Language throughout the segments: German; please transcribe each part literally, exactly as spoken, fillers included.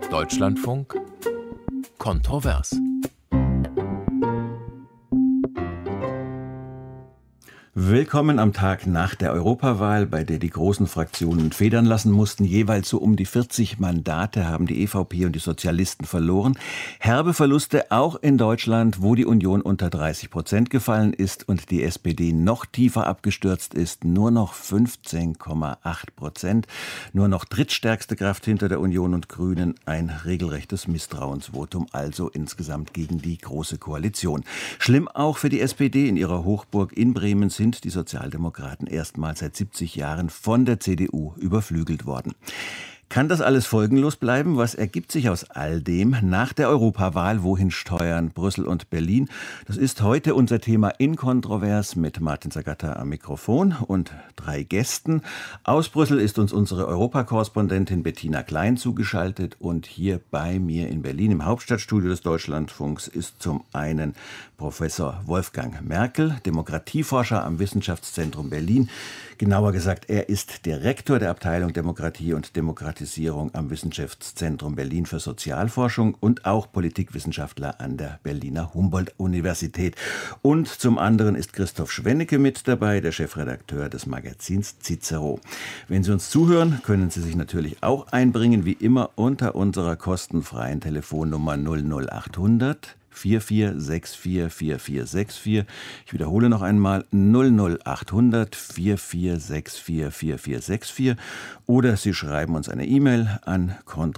Deutschlandfunk Kontrovers. Willkommen am Tag nach der Europawahl, bei der die großen Fraktionen federn lassen mussten. Jeweils so um die vierzig Mandate haben die E V P und die Sozialisten verloren. Herbe Verluste auch in Deutschland, wo die Union unter dreißig Prozent gefallen ist und die S P D noch tiefer abgestürzt ist. Nur noch fünfzehn Komma acht Prozent. Nur noch drittstärkste Kraft hinter der Union und Grünen. Ein regelrechtes Misstrauensvotum also insgesamt gegen die Große Koalition. Schlimm auch für die S P D. In ihrer Hochburg in Bremen sind die Sozialdemokraten erstmals seit siebzig Jahren von der C D U überflügelt worden. Kann das alles folgenlos bleiben? Was ergibt sich aus all dem nach der Europawahl? Wohin steuern Brüssel und Berlin? Das ist heute unser Thema in Kontrovers mit Martin Zagatta am Mikrofon und drei Gästen. Aus Brüssel ist uns unsere Europakorrespondentin Bettina Klein zugeschaltet und hier bei mir in Berlin im Hauptstadtstudio des Deutschlandfunks ist zum einen Professor Wolfgang Merkel, Demokratieforscher am Wissenschaftszentrum Berlin. Genauer gesagt, er ist Direktor der Abteilung Demokratie und Demokratisierung am Wissenschaftszentrum Berlin für Sozialforschung und auch Politikwissenschaftler an der Berliner Humboldt-Universität. Und zum anderen ist Christoph Schwennecke mit dabei, der Chefredakteur des Magazins Cicero. Wenn Sie uns zuhören, können Sie sich natürlich auch einbringen, wie immer unter unserer kostenfreien Telefonnummer null null achthundert vier vier sechs vier vier vier sechs vier. Ich wiederhole noch einmal null null achthundert vier vier sechs vier vier vier sechs vier oder Sie schreiben uns eine E-Mail an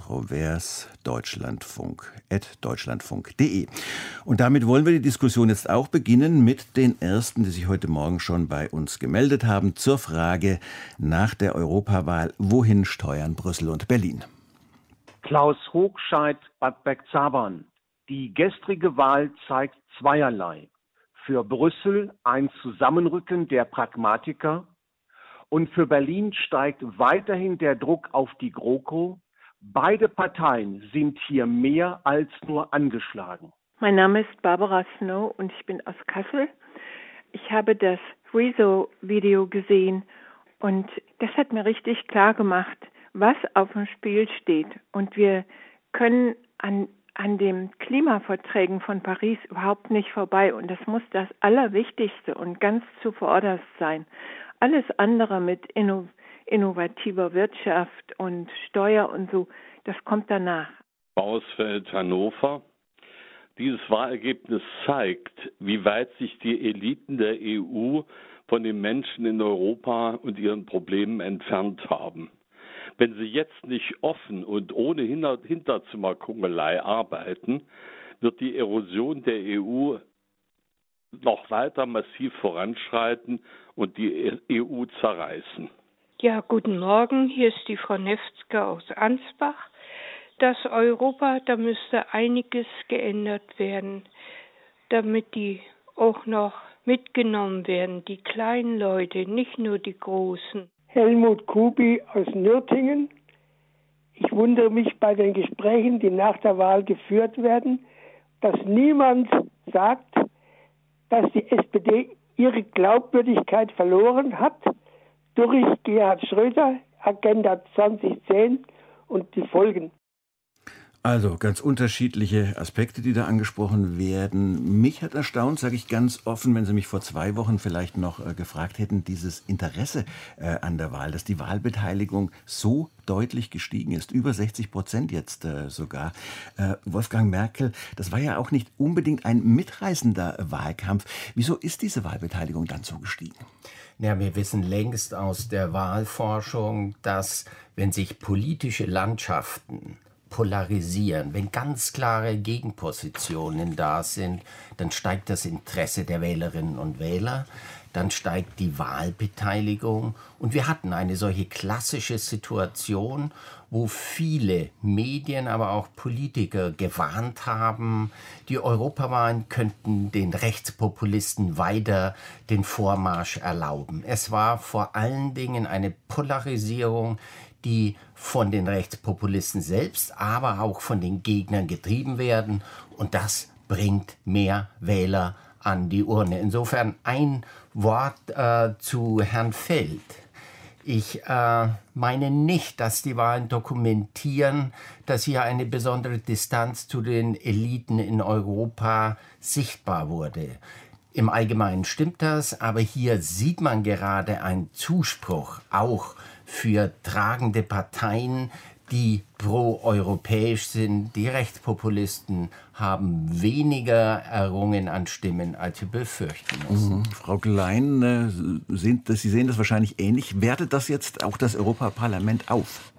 kontroversdeutschlandfunk at deutschlandfunk punkt de. Und damit wollen wir die Diskussion jetzt auch beginnen mit den Ersten, die sich heute Morgen schon bei uns gemeldet haben, zur Frage nach der Europawahl, wohin steuern Brüssel und Berlin? Klaus Hochscheid, Bad Bergzabern. Die gestrige Wahl zeigt zweierlei. Für Brüssel ein Zusammenrücken der Pragmatiker und für Berlin steigt weiterhin der Druck auf die GroKo. Beide Parteien sind hier mehr als nur angeschlagen. Mein Name ist Barbara Snow und ich bin aus Kassel. Ich habe das Rezo-Video gesehen und das hat mir richtig klar gemacht, was auf dem Spiel steht. Und wir können an an den Klimaverträgen von Paris überhaupt nicht vorbei. Und das muss das Allerwichtigste und ganz zuvorderst sein. Alles andere mit inno- innovativer Wirtschaft und Steuer und so, das kommt danach. Ausfeld Hannover. Dieses Wahlergebnis zeigt, wie weit sich die Eliten der E U von den Menschen in Europa und ihren Problemen entfernt haben. Wenn sie jetzt nicht offen und ohne Hinterzimmerkungelei arbeiten, wird die Erosion der E U noch weiter massiv voranschreiten und die E U zerreißen. Ja, guten Morgen, hier ist die Frau Nefzke aus Ansbach. Das Europa, da müsste einiges geändert werden, damit die auch noch mitgenommen werden, die kleinen Leute, nicht nur die großen. Helmut Kubi aus Nürtingen. Ich wundere mich bei den Gesprächen, die nach der Wahl geführt werden, dass niemand sagt, dass die S P D ihre Glaubwürdigkeit verloren hat durch Gerhard Schröder, Agenda zwanzig zehn und die Folgen. Also ganz unterschiedliche Aspekte, die da angesprochen werden. Mich hat erstaunt, sage ich ganz offen, wenn Sie mich vor zwei Wochen vielleicht noch äh, gefragt hätten, dieses Interesse äh, an der Wahl, dass die Wahlbeteiligung so deutlich gestiegen ist, über sechzig Prozent jetzt äh, sogar. Äh, Wolfgang Merkel, das war ja auch nicht unbedingt ein mitreißender Wahlkampf. Wieso ist diese Wahlbeteiligung dann so gestiegen? Ja, wir wissen längst aus der Wahlforschung, dass wenn sich politische Landschaften polarisieren, wenn ganz klare Gegenpositionen da sind, dann steigt das Interesse der Wählerinnen und Wähler, dann steigt die Wahlbeteiligung. Und wir hatten eine solche klassische Situation, wo viele Medien, aber auch Politiker gewarnt haben, die Europawahlen könnten den Rechtspopulisten weiter den Vormarsch erlauben. Es war vor allen Dingen eine Polarisierung, die von den Rechtspopulisten selbst, aber auch von den Gegnern getrieben werden. Und das bringt mehr Wähler an die Urne. Insofern ein Wort äh, zu Herrn Feld. Ich äh, meine nicht, dass die Wahlen dokumentieren, dass hier eine besondere Distanz zu den Eliten in Europa sichtbar wurde. Im Allgemeinen stimmt das, aber hier sieht man gerade einen Zuspruch auch für tragende Parteien, die pro-europäisch sind. Die Rechtspopulisten haben weniger errungen an Stimmen, als wir befürchten müssen. Mhm. Frau Klein, äh, sind, Sie sehen das wahrscheinlich ähnlich. Wertet das jetzt auch das Europaparlament auf?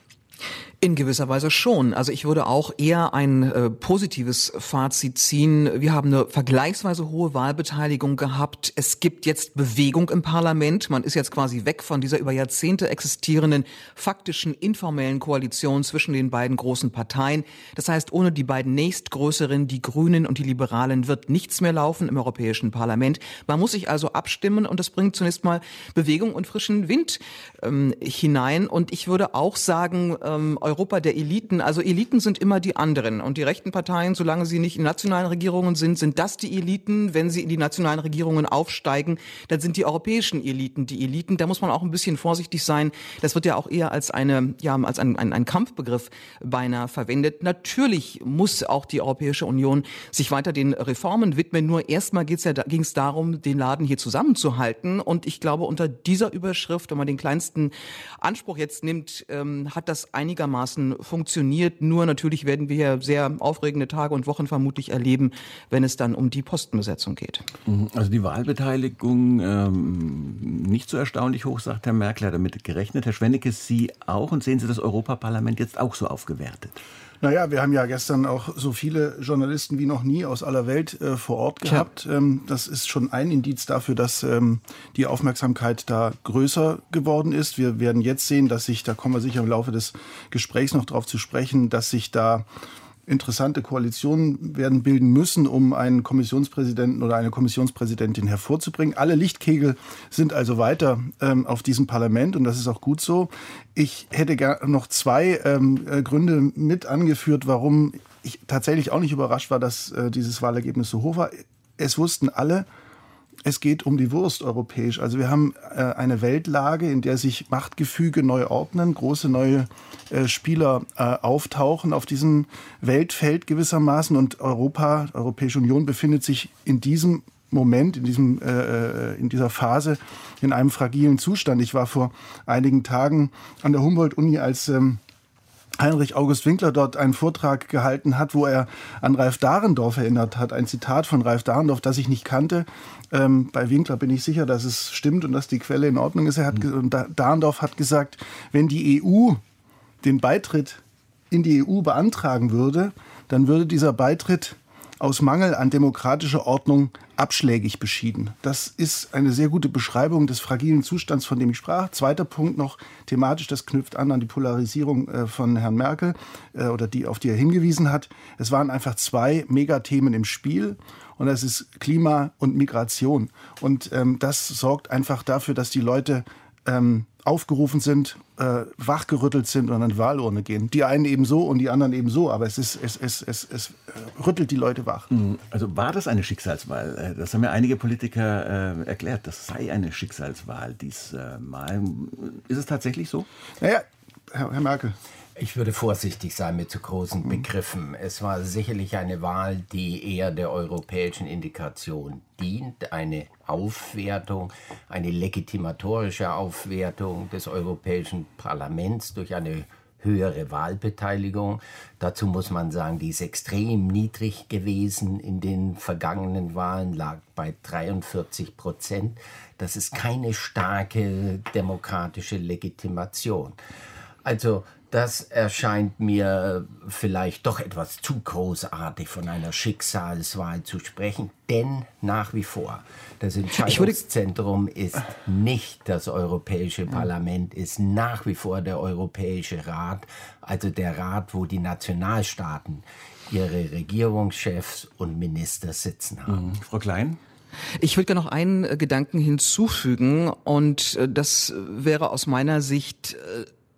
In gewisser Weise schon. Also ich würde auch eher ein äh, positives Fazit ziehen. Wir haben eine vergleichsweise hohe Wahlbeteiligung gehabt. Es gibt jetzt Bewegung im Parlament. Man ist jetzt quasi weg von dieser über Jahrzehnte existierenden faktischen informellen Koalition zwischen den beiden großen Parteien. Das heißt, ohne die beiden nächstgrößeren, die Grünen und die Liberalen, wird nichts mehr laufen im Europäischen Parlament. Man muss sich also abstimmen und das bringt zunächst mal Bewegung und frischen Wind ähm, hinein. Und ich würde auch sagen, ähm, Europa der Eliten, also Eliten sind immer die anderen und die rechten Parteien, solange sie nicht in nationalen Regierungen sind, sind das die Eliten. Wenn sie in die nationalen Regierungen aufsteigen, dann sind die europäischen Eliten die Eliten. Da muss man auch ein bisschen vorsichtig sein. Das wird ja auch eher als eine, ja, als ein, ein, ein Kampfbegriff beinahe verwendet. Natürlich muss auch die Europäische Union sich weiter den Reformen widmen. Nur erstmal geht's ja, ging es darum, den Laden hier zusammenzuhalten. Und ich glaube, unter dieser Überschrift, wenn man den kleinsten Anspruch jetzt nimmt, ähm, hat das einigermaßen funktioniert. Nur natürlich werden wir hier sehr aufregende Tage und Wochen vermutlich erleben, wenn es dann um die Postenbesetzung geht. Also die Wahlbeteiligung ähm, nicht so erstaunlich hoch, sagt Herr Merkel, hat damit gerechnet. Herr Schwennecke, Sie auch, und sehen Sie das Europaparlament jetzt auch so aufgewertet? Naja, wir haben ja gestern auch so viele Journalisten wie noch nie aus aller Welt äh, vor Ort gehabt. Ja. Ähm, das ist schon ein Indiz dafür, dass ähm, die Aufmerksamkeit da größer geworden ist. Wir werden jetzt sehen, dass sich, da kommen wir sicher im Laufe des Gesprächs noch drauf zu sprechen, dass sich da interessante Koalitionen werden bilden müssen, um einen Kommissionspräsidenten oder eine Kommissionspräsidentin hervorzubringen. Alle Lichtkegel sind also weiter ähm, auf diesem Parlament und das ist auch gut so. Ich hätte gar noch zwei ähm, äh, Gründe mit angeführt, warum ich tatsächlich auch nicht überrascht war, dass äh, dieses Wahlergebnis so hoch war. Es wussten alle, es geht um die Wurst europäisch. Also wir haben äh, eine Weltlage, in der sich Machtgefüge neu ordnen, große neue äh, Spieler äh, auftauchen auf diesem Weltfeld gewissermaßen. Und Europa, die Europäische Union befindet sich in diesem Moment, in, diesem, äh, in dieser Phase in einem fragilen Zustand. Ich war vor einigen Tagen an der Humboldt-Uni, als ähm, Heinrich August Winkler dort einen Vortrag gehalten hat, wo er an Ralf Dahrendorf erinnert hat. Ein Zitat von Ralf Dahrendorf, das ich nicht kannte. Ähm, bei Winkler bin ich sicher, dass es stimmt und dass die Quelle in Ordnung ist. Er hat, mhm. Dahrendorf hat gesagt, wenn die E U den Beitritt in die E U beantragen würde, dann würde dieser Beitritt aus Mangel an demokratischer Ordnung abschlägig beschieden. Das ist eine sehr gute Beschreibung des fragilen Zustands, von dem ich sprach. Zweiter Punkt noch thematisch, das knüpft an an die Polarisierung äh, von Herrn Merkel äh, oder die, auf die er hingewiesen hat. Es waren einfach zwei Megathemen im Spiel und das ist Klima und Migration. Und ähm, das sorgt einfach dafür, dass die Leute ähm, aufgerufen sind, äh, wachgerüttelt sind und an die Wahlurne gehen. Die einen eben so und die anderen eben so, aber es, ist, es, es, es, es rüttelt die Leute wach. Also war das eine Schicksalswahl? Das haben ja einige Politiker äh, erklärt, das sei eine Schicksalswahl diesmal. Ist es tatsächlich so? Naja, Herr, Herr Merkel. Ich würde vorsichtig sein mit zu großen Begriffen. Es war sicherlich eine Wahl, die eher der europäischen Integration dient. Eine Aufwertung, eine legitimatorische Aufwertung des Europäischen Parlaments durch eine höhere Wahlbeteiligung. Dazu muss man sagen, die ist extrem niedrig gewesen in den vergangenen Wahlen, lag bei dreiundvierzig Prozent. Das ist keine starke demokratische Legitimation. Also das erscheint mir vielleicht doch etwas zu großartig, von einer Schicksalswahl zu sprechen. Denn nach wie vor, das Entscheidungszentrum ist nicht das Europäische Parlament, ist nach wie vor der Europäische Rat, also der Rat, wo die Nationalstaaten ihre Regierungschefs und Minister sitzen haben. Mhm. Frau Klein? Ich würde gerne noch einen äh, Gedanken hinzufügen und äh, das wäre aus meiner Sicht äh,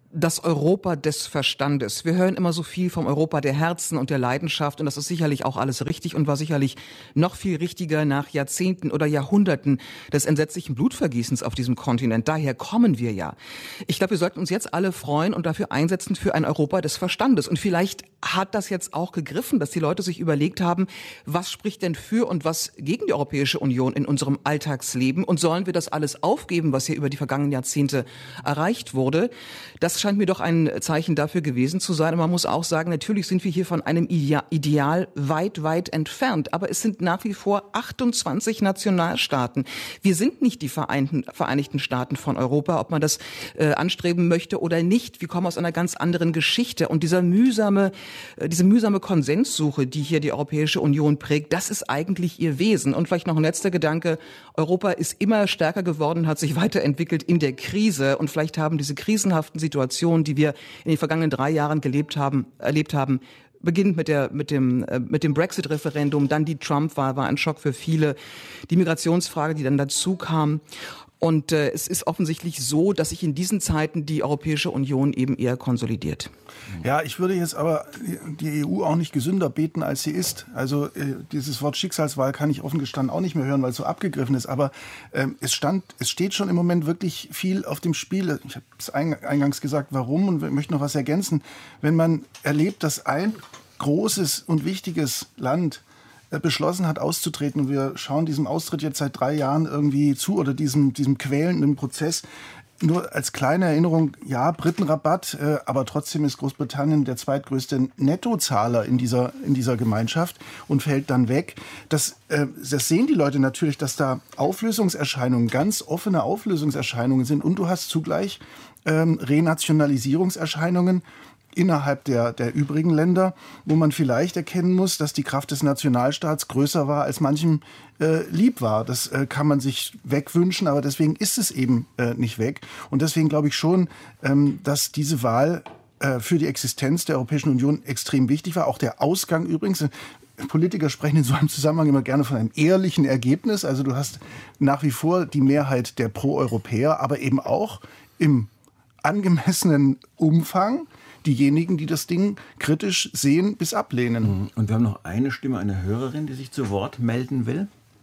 das Europa des Verstandes. Wir hören immer so viel vom Europa der Herzen und der Leidenschaft und das ist sicherlich auch alles richtig und war sicherlich noch viel richtiger nach Jahrzehnten oder Jahrhunderten des entsetzlichen Blutvergießens auf diesem Kontinent. Daher kommen wir ja. Ich glaube, wir sollten uns jetzt alle freuen und dafür einsetzen für ein Europa des Verstandes. Und vielleicht hat das jetzt auch gegriffen, dass die Leute sich überlegt haben, was spricht denn für und was gegen die Europäische Union in unserem Alltagsleben und sollen wir das alles aufgeben, was hier über die vergangenen Jahrzehnte erreicht wurde? Das scheint mir doch ein Zeichen dafür gewesen zu sein. Und man muss auch sagen, natürlich sind wir hier von einem Ideal weit, weit entfernt. Aber es sind nach wie vor achtundzwanzig Nationalstaaten. Wir sind nicht die Vereinten, Vereinigten Staaten von Europa, ob man das äh, anstreben möchte oder nicht. Wir kommen aus einer ganz anderen Geschichte. Und dieser mühsame, äh, diese mühsame Konsenssuche, die hier die Europäische Union prägt, das ist eigentlich ihr Wesen. Und vielleicht noch ein letzter Gedanke. Europa ist immer stärker geworden, hat sich weiterentwickelt in der Krise. Und vielleicht haben diese krisenhaften Situationen, die wir in den vergangenen drei Jahren gelebt haben, erlebt haben, beginnend mit der, mit dem, äh, mit dem Brexit-Referendum, dann die Trump-Wahl, war ein Schock für viele, die Migrationsfrage, die dann dazu kam. Und äh, es ist offensichtlich so, dass sich in diesen Zeiten die Europäische Union eben eher konsolidiert. Ja, ich würde jetzt aber die E U auch nicht gesünder beten, als sie ist. Also äh, dieses Wort Schicksalswahl kann ich offen gestanden auch nicht mehr hören, weil es so abgegriffen ist. Aber ähm, es stand, es steht schon im Moment wirklich viel auf dem Spiel. Ich habe es eingangs gesagt, warum und möchte noch was ergänzen. Wenn man erlebt, dass ein großes und wichtiges Land beschlossen hat, auszutreten. Und wir schauen diesem Austritt jetzt seit drei Jahren irgendwie zu oder diesem, diesem quälenden Prozess. Nur als kleine Erinnerung, ja, Britenrabatt, äh, aber trotzdem ist Großbritannien der zweitgrößte Nettozahler in dieser, in dieser Gemeinschaft und fällt dann weg. Das, äh, das sehen die Leute natürlich, dass da Auflösungserscheinungen, ganz offene Auflösungserscheinungen sind. Und du hast zugleich ähm, Renationalisierungserscheinungen innerhalb der, der übrigen Länder, wo man vielleicht erkennen muss, dass die Kraft des Nationalstaats größer war, als manchem äh, lieb war. Das äh, kann man sich wegwünschen, aber deswegen ist es eben äh, nicht weg. Und deswegen glaube ich schon, ähm, dass diese Wahl äh, für die Existenz der Europäischen Union extrem wichtig war. Auch der Ausgang übrigens. Politiker sprechen in so einem Zusammenhang immer gerne von einem ehrlichen Ergebnis. Also du hast nach wie vor die Mehrheit der Pro-Europäer, aber eben auch im angemessenen Umfang diejenigen, die das Ding kritisch sehen bis ablehnen. Und wir haben noch eine Stimme, eine Hörerin, die sich zu Wort melden will.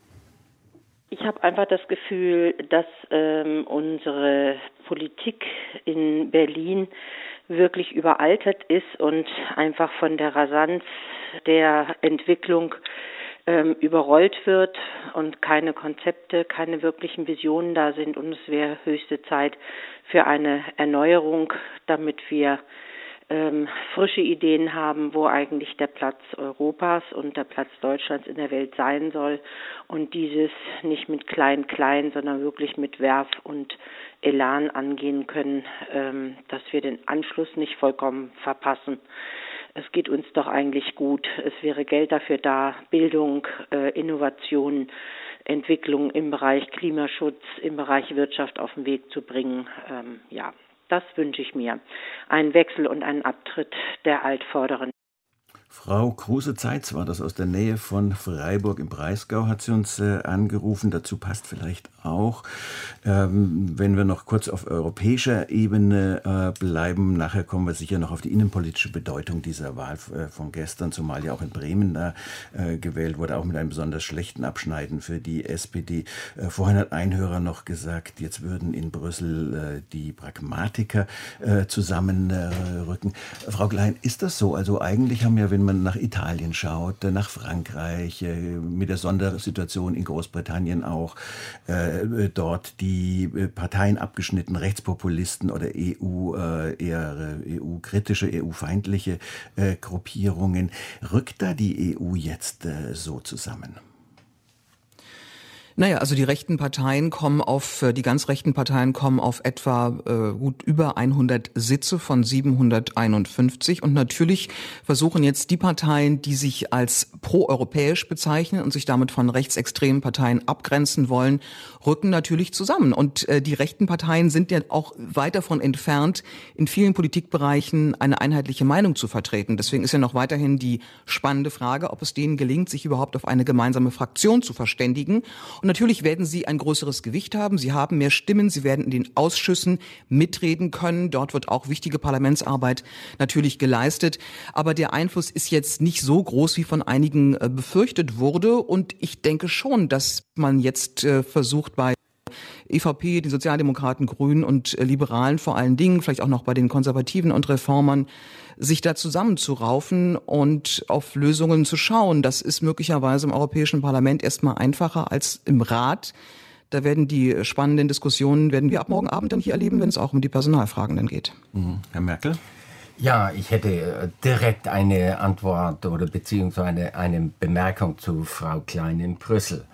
Ich habe einfach das Gefühl, dass ähm, unsere Politik in Berlin wirklich überaltert ist und einfach von der Rasanz der Entwicklung ähm, überrollt wird und keine Konzepte, keine wirklichen Visionen da sind. Und es wäre höchste Zeit für eine Erneuerung, damit wir Ähm, frische Ideen haben, wo eigentlich der Platz Europas und der Platz Deutschlands in der Welt sein soll und dieses nicht mit Klein-Klein, sondern wirklich mit Werf und Elan angehen können, ähm, dass wir den Anschluss nicht vollkommen verpassen. Es geht uns doch eigentlich gut. Es wäre Geld dafür da, Bildung, äh, Innovation, Entwicklung im Bereich Klimaschutz, im Bereich Wirtschaft auf den Weg zu bringen. Ähm, ja. Das wünsche ich mir. Einen Wechsel und einen Abtritt der Altvorderen. Frau Kruse-Zeitz war das aus der Nähe von Freiburg im Breisgau, hat sie uns äh, angerufen. Dazu passt vielleicht auch, ähm, wenn wir noch kurz auf europäischer Ebene äh, bleiben. Nachher kommen wir sicher noch auf die innenpolitische Bedeutung dieser Wahl äh, von gestern, zumal ja auch in Bremen da äh, gewählt wurde, auch mit einem besonders schlechten Abschneiden für die S P D. Äh, vorhin hat ein Hörer noch gesagt, jetzt würden in Brüssel äh, die Pragmatiker äh, zusammenrücken. Äh, Frau Klein, ist das so? Also eigentlich haben ja, wenn man nach Italien schaut, nach Frankreich, mit der Sondersituation in Großbritannien auch, äh, dort die Parteien abgeschnitten, Rechtspopulisten oder E U, äh, eher E U-kritische, E U-feindliche äh, Gruppierungen. Rückt da die E U jetzt äh, so zusammen? Naja, also die rechten Parteien kommen auf, die ganz rechten Parteien kommen auf etwa äh, gut über hundert Sitze von siebenhunderteinundfünfzig. Und natürlich versuchen jetzt die Parteien, die sich als proeuropäisch bezeichnen und sich damit von rechtsextremen Parteien abgrenzen wollen, rücken natürlich zusammen. Und äh, die rechten Parteien sind ja auch weit davon entfernt, in vielen Politikbereichen eine einheitliche Meinung zu vertreten. Deswegen ist ja noch weiterhin die spannende Frage, ob es denen gelingt, sich überhaupt auf eine gemeinsame Fraktion zu verständigen. Und natürlich werden sie ein größeres Gewicht haben. Sie haben mehr Stimmen. Sie werden in den Ausschüssen mitreden können. Dort wird auch wichtige Parlamentsarbeit natürlich geleistet. Aber der Einfluss ist jetzt nicht so groß, wie von einigen äh, befürchtet wurde. Und ich denke schon, dass man jetzt äh, versucht, bei E V P, die Sozialdemokraten, Grünen und äh, Liberalen vor allen Dingen, vielleicht auch noch bei den Konservativen und Reformern, sich da zusammenzuraufen und auf Lösungen zu schauen. Das ist möglicherweise im Europäischen Parlament erstmal einfacher als im Rat. Da werden die spannenden Diskussionen, werden wir ab morgen Abend dann hier erleben, wenn es auch um die Personalfragen dann geht. Mhm. Herr Merkel? Ja, ich hätte direkt eine Antwort oder beziehungsweise eine Bemerkung zu Frau Klein in Brüssel.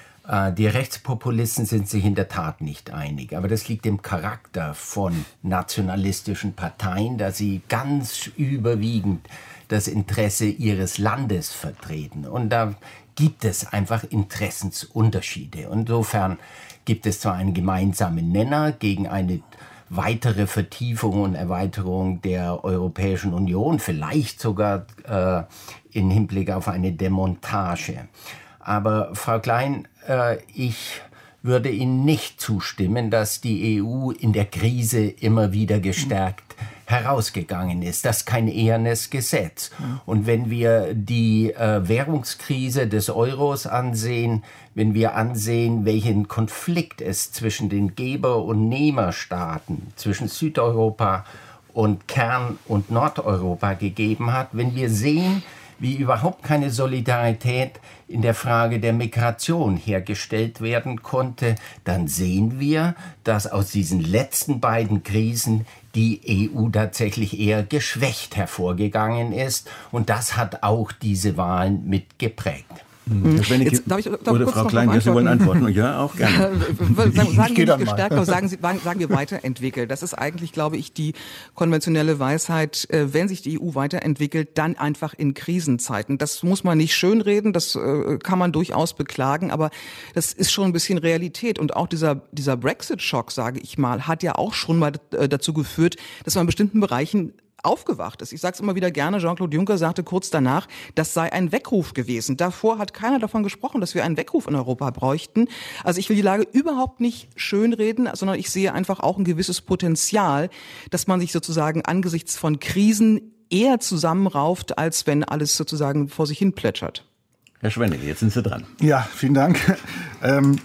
Die Rechtspopulisten sind sich in der Tat nicht einig, aber das liegt im Charakter von nationalistischen Parteien, dass sie ganz überwiegend das Interesse ihres Landes vertreten. Und da gibt es einfach Interessensunterschiede. Insofern gibt es zwar einen gemeinsamen Nenner gegen eine weitere Vertiefung und Erweiterung der Europäischen Union, vielleicht sogar äh, im Hinblick auf eine Demontage. Aber Frau Klein, äh, ich würde Ihnen nicht zustimmen, dass die E U in der Krise immer wieder gestärkt herausgegangen ist. Das ist kein ehernes Gesetz. Und wenn wir die äh, Währungskrise des Euros ansehen, wenn wir ansehen, welchen Konflikt es zwischen den Geber- und Nehmerstaaten, zwischen Südeuropa und Kern- und Nordeuropa gegeben hat, wenn wir sehen, wie überhaupt keine Solidarität in der Frage der Migration hergestellt werden konnte, dann sehen wir, dass aus diesen letzten beiden Krisen die E U tatsächlich eher geschwächt hervorgegangen ist. Und das hat auch diese Wahlen mit geprägt. Jetzt, darf ich, darf oder Frau Klein, ja, Sie wollen antworten. Ja, auch gerne. sagen sagen wir nicht gestärkt, aber sagen, Sie, sagen wir weiterentwickelt. Das ist eigentlich, glaube ich, die konventionelle Weisheit. Wenn sich die E U weiterentwickelt, dann einfach in Krisenzeiten. Das muss man nicht schönreden, das kann man durchaus beklagen, aber das ist schon ein bisschen Realität. Und auch dieser, dieser Brexit-Schock, sage ich mal, hat ja auch schon mal dazu geführt, dass man in bestimmten Bereichen aufgewacht ist. Ich sage es immer wieder gerne, Jean-Claude Juncker sagte kurz danach, das sei ein Weckruf gewesen. Davor hat keiner davon gesprochen, dass wir einen Weckruf in Europa bräuchten. Also ich will die Lage überhaupt nicht schönreden, sondern ich sehe einfach auch ein gewisses Potenzial, dass man sich sozusagen angesichts von Krisen eher zusammenrauft, als wenn alles sozusagen vor sich hin plätschert. Herr Schwennecke, jetzt sind Sie dran. Ja, vielen Dank. Ähm,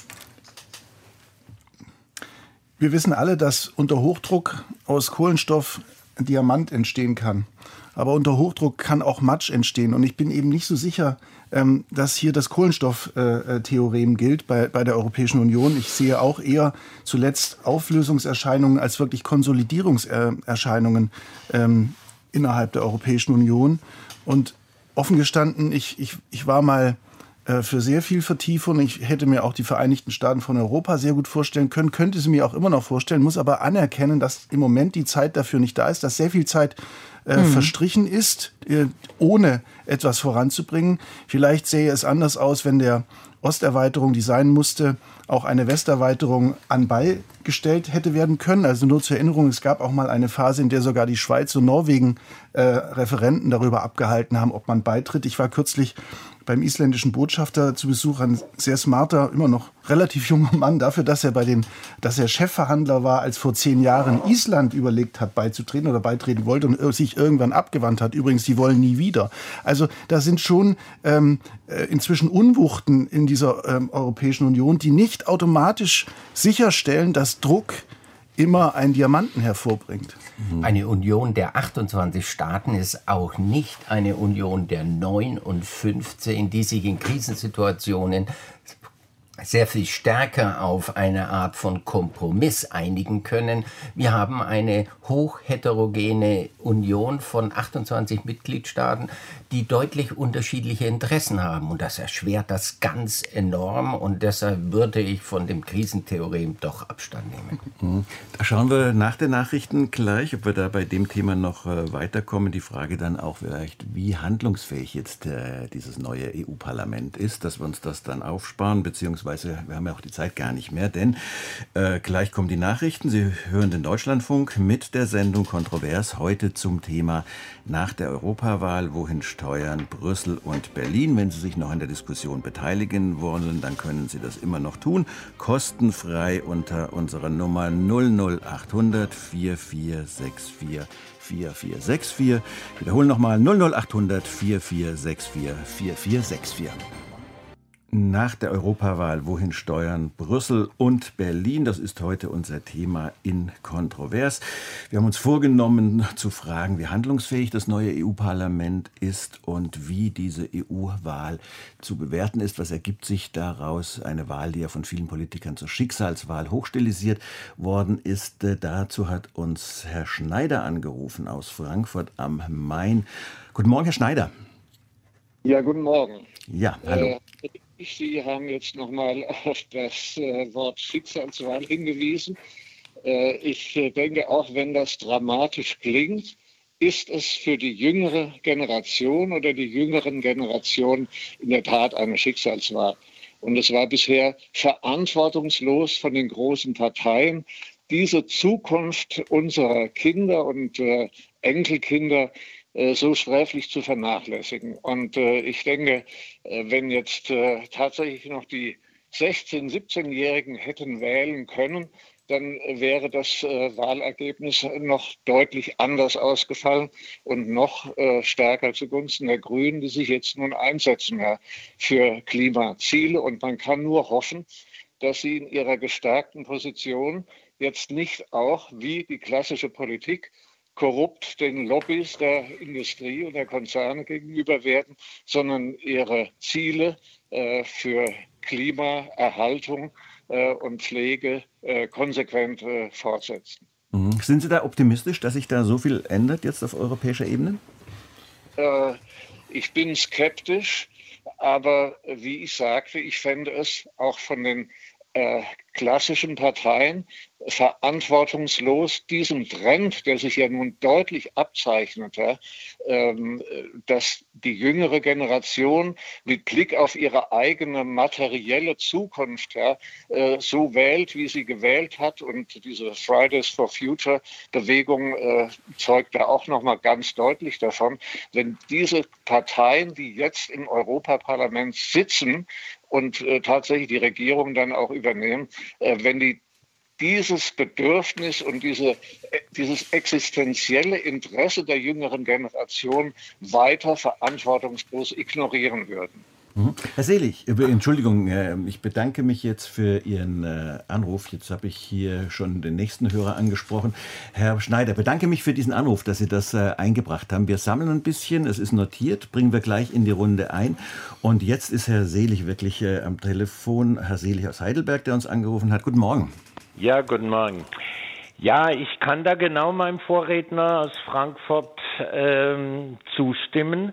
wir wissen alle, dass unter Hochdruck aus Kohlenstoff Diamant entstehen kann. Aber unter Hochdruck kann auch Matsch entstehen. Und ich bin eben nicht so sicher, ähm, dass hier das Kohlenstofftheorem äh, gilt bei, bei der Europäischen Union. Ich sehe auch eher zuletzt Auflösungserscheinungen als wirklich Konsolidierungserscheinungen ähm, innerhalb der Europäischen Union. Und offen gestanden, ich, ich, ich war mal äh, für sehr viel Vertiefung. Ich hätte mir auch die Vereinigten Staaten von Europa sehr gut vorstellen können, könnte sie mir auch immer noch vorstellen, muss aber anerkennen, dass im Moment die Zeit dafür nicht da ist, dass sehr viel Zeit äh, mhm. verstrichen ist, äh, ohne etwas voranzubringen. Vielleicht sähe es anders aus, wenn der Osterweiterung, die sein musste, auch eine Westerweiterung anbeigestellt hätte werden können. Also nur zur Erinnerung, es gab auch mal eine Phase, in der sogar die Schweiz und Norwegen äh, Referenden darüber abgehalten haben, ob man beitritt. Ich war kürzlich beim isländischen Botschafter zu Besuch, ein sehr smarter, immer noch relativ junger Mann, dafür, dass er bei den, dass er Chefverhandler war, als vor zehn Jahren Island überlegt hat, beizutreten oder beitreten wollte und sich irgendwann abgewandt hat. Übrigens, die wollen nie wieder. Also da sind schon ähm, inzwischen Unwuchten in dieser ähm, Europäischen Union, die nicht automatisch sicherstellen, dass Druck immer einen Diamanten hervorbringt. Eine Union der achtundzwanzig Staaten ist auch nicht eine Union der neun und fünfzehn, die sich in Krisensituationen sehr viel stärker auf eine Art von Kompromiss einigen können. Wir haben eine hochheterogene Union von achtundzwanzig Mitgliedstaaten, die deutlich unterschiedliche Interessen haben. Und das erschwert das ganz enorm. Und deshalb würde ich von dem Krisentheorem doch Abstand nehmen. Da schauen wir nach den Nachrichten gleich, ob wir da bei dem Thema noch äh, weiterkommen. Die Frage dann auch vielleicht, wie handlungsfähig jetzt äh, dieses neue E U-Parlament ist, dass wir uns das dann aufsparen, beziehungsweise beziehungsweise wir haben ja auch die Zeit gar nicht mehr, denn äh, gleich kommen die Nachrichten. Sie hören den Deutschlandfunk mit der Sendung Kontrovers, heute zum Thema nach der Europawahl, wohin steuern Brüssel und Berlin. Wenn Sie sich noch an der Diskussion beteiligen wollen, dann können Sie das immer noch tun, kostenfrei unter unserer Nummer null null acht hundert vier vier sechs vier vier vier sechs vier. Ich wiederhole nochmal null null acht hundert vier vier sechs vier vier vier sechs vier. Nach der Europawahl, wohin steuern Brüssel und Berlin? Das ist heute unser Thema in Kontrovers. Wir haben uns vorgenommen zu fragen, wie handlungsfähig das neue E U-Parlament ist und wie diese E U-Wahl zu bewerten ist. Was ergibt sich daraus? Eine Wahl, die ja von vielen Politikern zur Schicksalswahl hochstilisiert worden ist. Dazu hat uns Herr Schneider angerufen aus Frankfurt am Main. Guten Morgen, Herr Schneider. Ja, guten Morgen. Ja, hallo. Äh, Sie haben jetzt nochmal auf das äh, Wort Schicksalswahl hingewiesen. Äh, ich äh, denke, auch wenn das dramatisch klingt, ist es für die jüngere Generation oder die jüngeren Generationen in der Tat eine Schicksalswahl. Und es war bisher verantwortungslos von den großen Parteien, diese Zukunft unserer Kinder und äh, Enkelkinder so sträflich zu vernachlässigen. Und äh, ich denke, äh, wenn jetzt äh, tatsächlich noch die sechzehn-, siebzehnjährigen hätten wählen können, dann wäre das äh, Wahlergebnis noch deutlich anders ausgefallen und noch äh, stärker zugunsten der Grünen, die sich jetzt nun einsetzen ja, für Klimaziele. Und man kann nur hoffen, dass sie in ihrer gestärkten Position jetzt nicht auch wie die klassische Politik korrupt den Lobbys der Industrie und der Konzerne gegenüber werden, sondern ihre Ziele äh, für Klimaerhaltung äh, und Pflege äh, konsequent äh, fortsetzen. Mhm. Sind Sie da optimistisch, dass sich da so viel ändert jetzt auf europäischer Ebene? Äh, ich bin skeptisch, aber wie ich sagte, ich fände es auch von den äh, klassischen Parteien verantwortungslos, diesem Trend, der sich ja nun deutlich abzeichnete, ähm, dass die jüngere Generation mit Blick auf ihre eigene materielle Zukunft ja, äh, so wählt, wie sie gewählt hat. Und diese Fridays for Future Bewegung äh, zeugt da auch nochmal ganz deutlich davon, wenn diese Parteien, die jetzt im Europaparlament sitzen und äh, tatsächlich die Regierung dann auch übernehmen, äh, wenn die dieses Bedürfnis und diese, dieses existenzielle Interesse der jüngeren Generation weiter verantwortungslos ignorieren würden. Herr Selig, Entschuldigung, ich bedanke mich jetzt für Ihren Anruf. Jetzt habe ich hier schon den nächsten Hörer angesprochen. Herr Schneider, bedanke mich für diesen Anruf, dass Sie das eingebracht haben. Wir sammeln ein bisschen, es ist notiert, bringen wir gleich in die Runde ein. Und jetzt ist Herr Selig wirklich am Telefon. Herr Selig aus Heidelberg, der uns angerufen hat. Guten Morgen. Ja, guten Morgen. Ja, ich kann da genau meinem Vorredner aus Frankfurt ähm, zustimmen.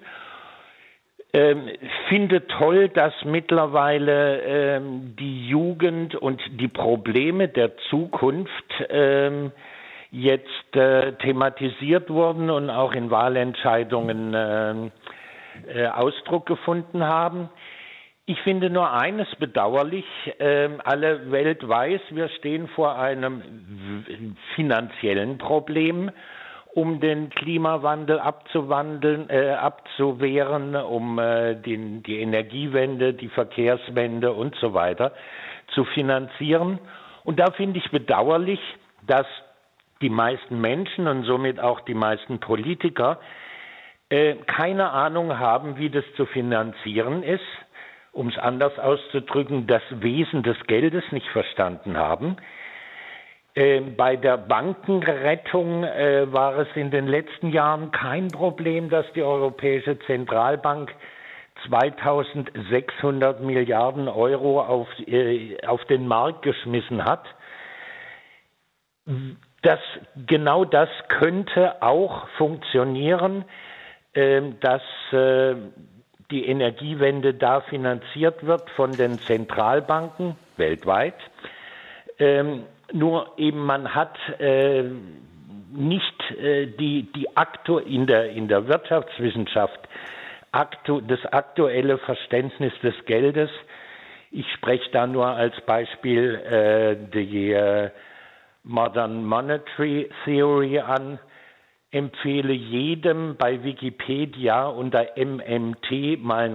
Ähm, finde toll, dass mittlerweile ähm, die Jugend und die Probleme der Zukunft ähm, jetzt äh, thematisiert wurden und auch in Wahlentscheidungen äh, äh, Ausdruck gefunden haben. Ich finde nur eines bedauerlich, äh, alle Welt weiß, wir stehen vor einem finanziellen Problem, um den Klimawandel abzuwandeln, äh, abzuwehren, um äh, den, die Energiewende, die Verkehrswende und so weiter zu finanzieren. Und da finde ich bedauerlich, dass die meisten Menschen und somit auch die meisten Politiker äh, keine Ahnung haben, wie das zu finanzieren ist. Um es anders auszudrücken, das Wesen des Geldes nicht verstanden haben. Äh, bei der Bankenrettung äh, war es in den letzten Jahren kein Problem, dass die Europäische Zentralbank zweitausendsechshundert Milliarden Euro auf, äh, auf den Markt geschmissen hat. Das, genau das könnte auch funktionieren, äh, dass äh, die Energiewende da finanziert wird von den Zentralbanken weltweit. Ähm, nur eben man hat äh, nicht äh, die, die aktu in der, in der Wirtschaftswissenschaft aktu das aktuelle Verständnis des Geldes. Ich spreche da nur als Beispiel äh, die äh, Modern Monetary Theory an, empfehle jedem bei Wikipedia unter M M T mal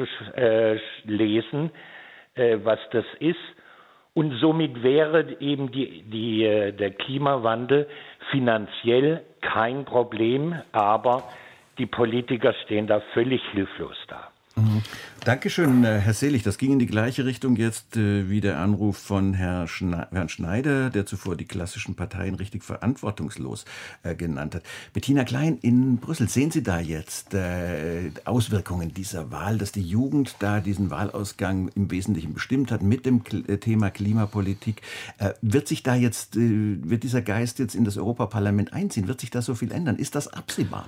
nachzulesen, äh, was das ist. Und somit wäre eben die, die, äh, der Klimawandel finanziell kein Problem, aber die Politiker stehen da völlig hilflos da. Mhm. Dankeschön, Herr Selig. Das ging in die gleiche Richtung jetzt äh, wie der Anruf von Herr Schne- Herrn Schneider, der zuvor die klassischen Parteien richtig verantwortungslos äh, genannt hat. Bettina Klein in Brüssel, sehen Sie da jetzt äh, Auswirkungen dieser Wahl, dass die Jugend da diesen Wahlausgang im Wesentlichen bestimmt hat mit dem K- Thema Klimapolitik? Äh, wird sich da jetzt, äh, wird dieser Geist jetzt in das Europaparlament einziehen? Wird sich da so viel ändern? Ist das absehbar?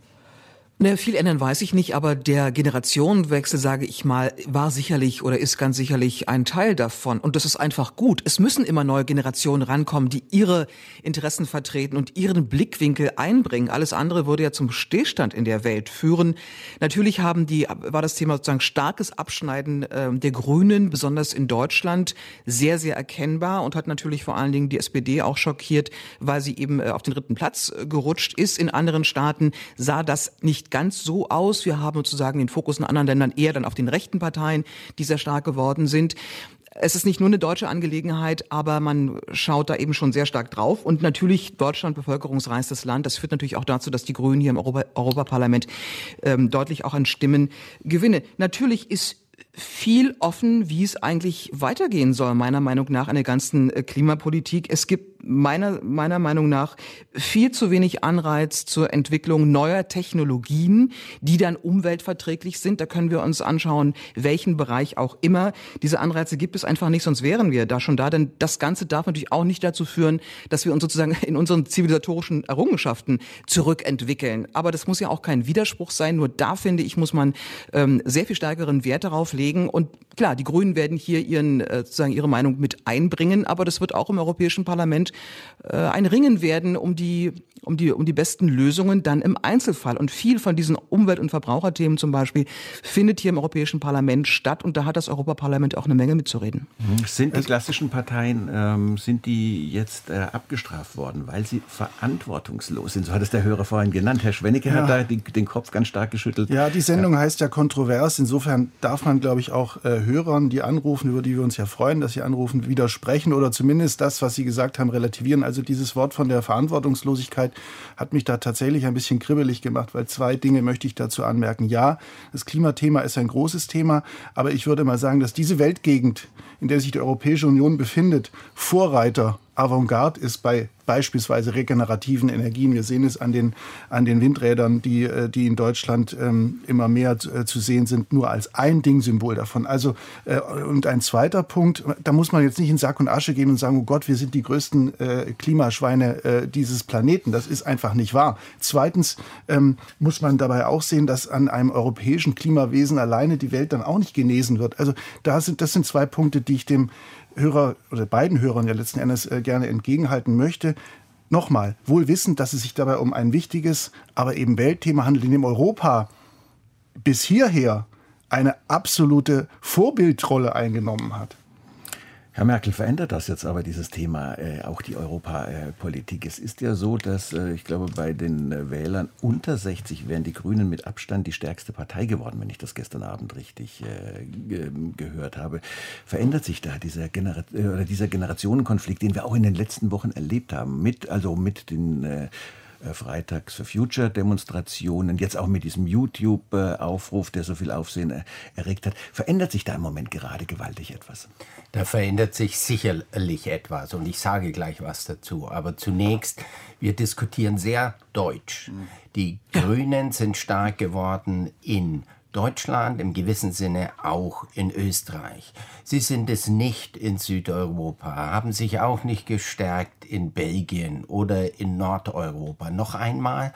Ne, viel ändern weiß ich nicht, aber der Generationenwechsel, sage ich mal, war sicherlich oder ist ganz sicherlich ein Teil davon. Und das ist einfach gut. Es müssen immer neue Generationen rankommen, die ihre Interessen vertreten und ihren Blickwinkel einbringen. Alles andere würde ja zum Stillstand in der Welt führen. Natürlich haben die, war das Thema sozusagen starkes Abschneiden äh, der Grünen, besonders in Deutschland, sehr, sehr erkennbar und hat natürlich vor allen Dingen die S P D auch schockiert, weil sie eben äh, auf den dritten Platz äh, gerutscht ist. In anderen Staaten sah das nicht ganz so aus. Wir haben sozusagen den Fokus in anderen Ländern eher dann auf den rechten Parteien, die sehr stark geworden sind. Es ist nicht nur eine deutsche Angelegenheit, aber man schaut da eben schon sehr stark drauf. Und natürlich Deutschland, bevölkerungsreichstes Land, das führt natürlich auch dazu, dass die Grünen hier im Europa- Europaparlament ähm, deutlich auch an Stimmen gewinnen. Natürlich ist viel offen, wie es eigentlich weitergehen soll, meiner Meinung nach, in der ganzen Klimapolitik. Es gibt meiner, meiner Meinung nach viel zu wenig Anreiz zur Entwicklung neuer Technologien, die dann umweltverträglich sind. Da können wir uns anschauen, welchen Bereich auch immer. Diese Anreize gibt es einfach nicht, sonst wären wir da schon da. Denn das Ganze darf natürlich auch nicht dazu führen, dass wir uns sozusagen in unseren zivilisatorischen Errungenschaften zurückentwickeln. Aber das muss ja auch kein Widerspruch sein. Nur da, finde ich, muss man ähm, sehr viel stärkeren Wert darauf legen. Und klar, die Grünen werden hier ihren, äh, sozusagen ihre Meinung mit einbringen. Aber das wird auch im Europäischen Parlament äh, ein Ringen werden um die, um die, um die besten Lösungen dann im Einzelfall. Und viel von diesen Umwelt- und Verbraucherthemen zum Beispiel findet hier im Europäischen Parlament statt. Und da hat das Europaparlament auch eine Menge mitzureden. Sind die klassischen Parteien, ähm, sind die jetzt äh, abgestraft worden, weil sie verantwortungslos sind? So hat es der Hörer vorhin genannt. Herr Schwennecke ja. hat da die, den Kopf ganz stark geschüttelt. Ja, die Sendung ja. heißt ja kontrovers. Insofern darf man, glaube ich, auch äh, Hörern, die anrufen, über die wir uns ja freuen, dass sie anrufen, widersprechen oder zumindest das, was sie gesagt haben, relativieren. Also dieses Wort von der Verantwortungslosigkeit hat mich da tatsächlich ein bisschen kribbelig gemacht, weil zwei Dinge möchte ich dazu anmerken. Ja, das Klimathema ist ein großes Thema, aber ich würde mal sagen, dass diese Weltgegend, in der sich die Europäische Union befindet, Vorreiter, Avantgarde ist bei beispielsweise regenerativen Energien. Wir sehen es an den, an den Windrädern, die, die in Deutschland ähm, immer mehr zu, zu sehen sind, nur als ein Ding-Symbol davon. Also, äh, und ein zweiter Punkt, da muss man jetzt nicht in Sack und Asche gehen und sagen, oh Gott, wir sind die größten äh, Klimaschweine äh, dieses Planeten. Das ist einfach nicht wahr. Zweitens ähm, muss man dabei auch sehen, dass an einem europäischen Klimawesen alleine die Welt dann auch nicht genesen wird. Also da sind, das sind zwei Punkte, die ich dem Hörer oder beiden Hörern ja letzten Endes äh, gerne entgegenhalten möchte. Nochmal, wohl wissend, dass es sich dabei um ein wichtiges, aber eben Weltthema handelt, in dem Europa bis hierher eine absolute Vorbildrolle eingenommen hat. Herr Merkel, verändert das jetzt aber dieses Thema, äh, auch die Europapolitik? Es ist ja so, dass äh, ich glaube, bei den äh, Wählern unter sechzig wären die Grünen mit Abstand die stärkste Partei geworden, wenn ich das gestern Abend richtig äh, ge- gehört habe. Verändert sich da dieser, Genera- äh, oder dieser Generationenkonflikt, den wir auch in den letzten Wochen erlebt haben, mit, also mit den äh, Freitags for Future Demonstrationen, jetzt auch mit diesem YouTube-Aufruf, der so viel Aufsehen erregt hat. Verändert sich da im Moment gerade gewaltig etwas? Da verändert sich sicherlich etwas und ich sage gleich was dazu. Aber zunächst, wir diskutieren sehr deutsch. Die Grünen sind stark geworden in Deutschland, im gewissen Sinne auch in Österreich. Sie sind es nicht in Südeuropa, haben sich auch nicht gestärkt in Belgien oder in Nordeuropa. Noch einmal,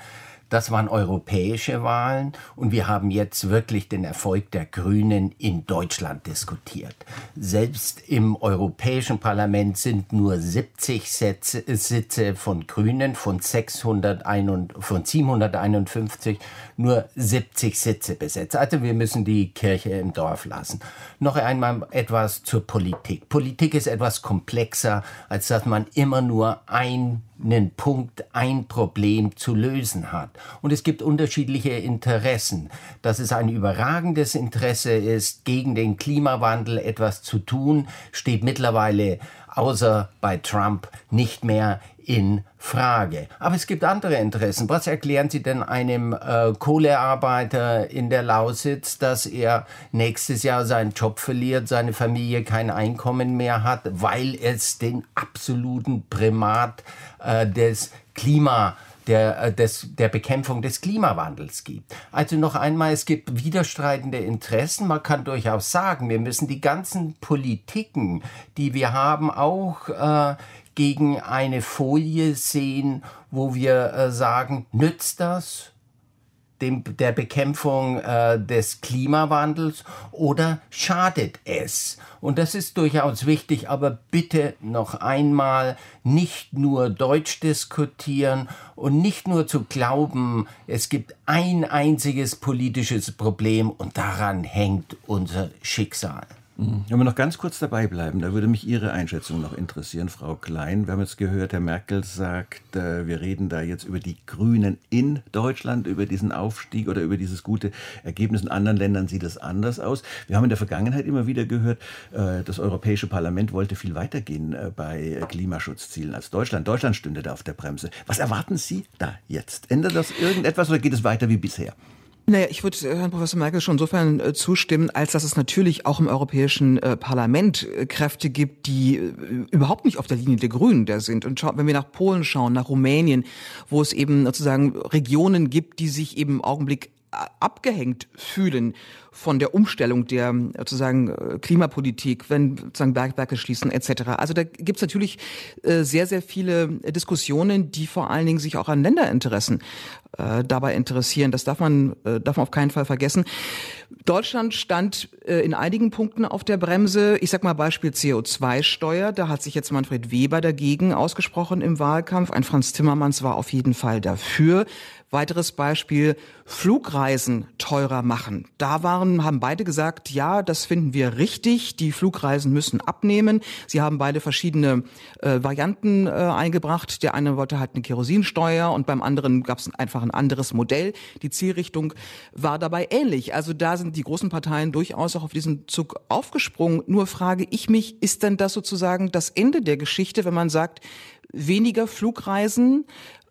Das waren europäische Wahlen und wir haben jetzt wirklich den Erfolg der Grünen in Deutschland diskutiert. Selbst im Europäischen Parlament sind nur siebzig Sitze, Sitze von Grünen, von, sechshunderteins, von siebenhunderteinundfünfzig nur siebzig Sitze besetzt. Also wir müssen die Kirche im Dorf lassen. Noch einmal etwas zur Politik. Politik ist etwas komplexer, als dass man immer nur einen Punkt, ein Problem zu lösen hat. Und es gibt unterschiedliche Interessen. Dass es ein überragendes Interesse ist, gegen den Klimawandel etwas zu tun, steht mittlerweile außer bei Trump nicht mehr in Frage. Aber es gibt andere Interessen. Was erklären Sie denn einem äh, Kohlearbeiter in der Lausitz, dass er nächstes Jahr seinen Job verliert, seine Familie kein Einkommen mehr hat, weil es den absoluten Primat äh, des Klima Der, des, der Bekämpfung des Klimawandels gibt. Also noch einmal, es gibt widerstreitende Interessen. Man kann durchaus sagen, wir müssen die ganzen Politiken, die wir haben, auch äh, gegen eine Folie sehen, wo wir äh, sagen, nützt das dem, der Bekämpfung äh, des Klimawandels oder schadet es? Und das ist durchaus wichtig, aber bitte noch einmal nicht nur Deutsch diskutieren und nicht nur zu glauben, es gibt ein einziges politisches Problem und daran hängt unser Schicksal. Wenn wir noch ganz kurz dabei bleiben, da würde mich Ihre Einschätzung noch interessieren, Frau Klein. Wir haben jetzt gehört, Herr Merkel sagt, äh, wir reden da jetzt über die Grünen in Deutschland, über diesen Aufstieg oder über dieses gute Ergebnis. In anderen Ländern sieht das anders aus. Wir haben in der Vergangenheit immer wieder gehört, äh, das Europäische Parlament wollte viel weiter gehen äh, bei Klimaschutzzielen als Deutschland. Deutschland stünde da auf der Bremse. Was erwarten Sie da jetzt? Ändert das irgendetwas oder geht es weiter wie bisher? Naja, ich würde Herrn Professor Merkel schon insofern äh, zustimmen, als dass es natürlich auch im Europäischen äh, Parlament äh, Kräfte gibt, die äh, überhaupt nicht auf der Linie der Grünen da sind. Und schau, wenn wir nach Polen schauen, nach Rumänien, wo es eben sozusagen Regionen gibt, die sich eben im Augenblick abgehängt fühlen von der Umstellung der sozusagen Klimapolitik, wenn sozusagen Bergwerke schließen et cetera. Also da gibt es natürlich äh, sehr, sehr viele Diskussionen, die vor allen Dingen sich auch an Länderinteressen äh, dabei interessieren. Das darf man, äh, darf man auf keinen Fall vergessen. Deutschland stand äh, in einigen Punkten auf der Bremse. Ich sag mal Beispiel C O zwei Steuer. Da hat sich jetzt Manfred Weber dagegen ausgesprochen im Wahlkampf. Ein Franz Timmermans war auf jeden Fall dafür. Weiteres Beispiel, Flugreisen teurer machen. Da waren, haben beide gesagt, ja, das finden wir richtig, die Flugreisen müssen abnehmen. Sie haben beide verschiedene äh, Varianten äh, eingebracht. Der eine wollte halt eine Kerosinsteuer und beim anderen gab es einfach ein anderes Modell. Die Zielrichtung war dabei ähnlich. Also da sind die großen Parteien durchaus auch auf diesen Zug aufgesprungen. Nur frage ich mich, ist denn das sozusagen das Ende der Geschichte, wenn man sagt, weniger Flugreisen?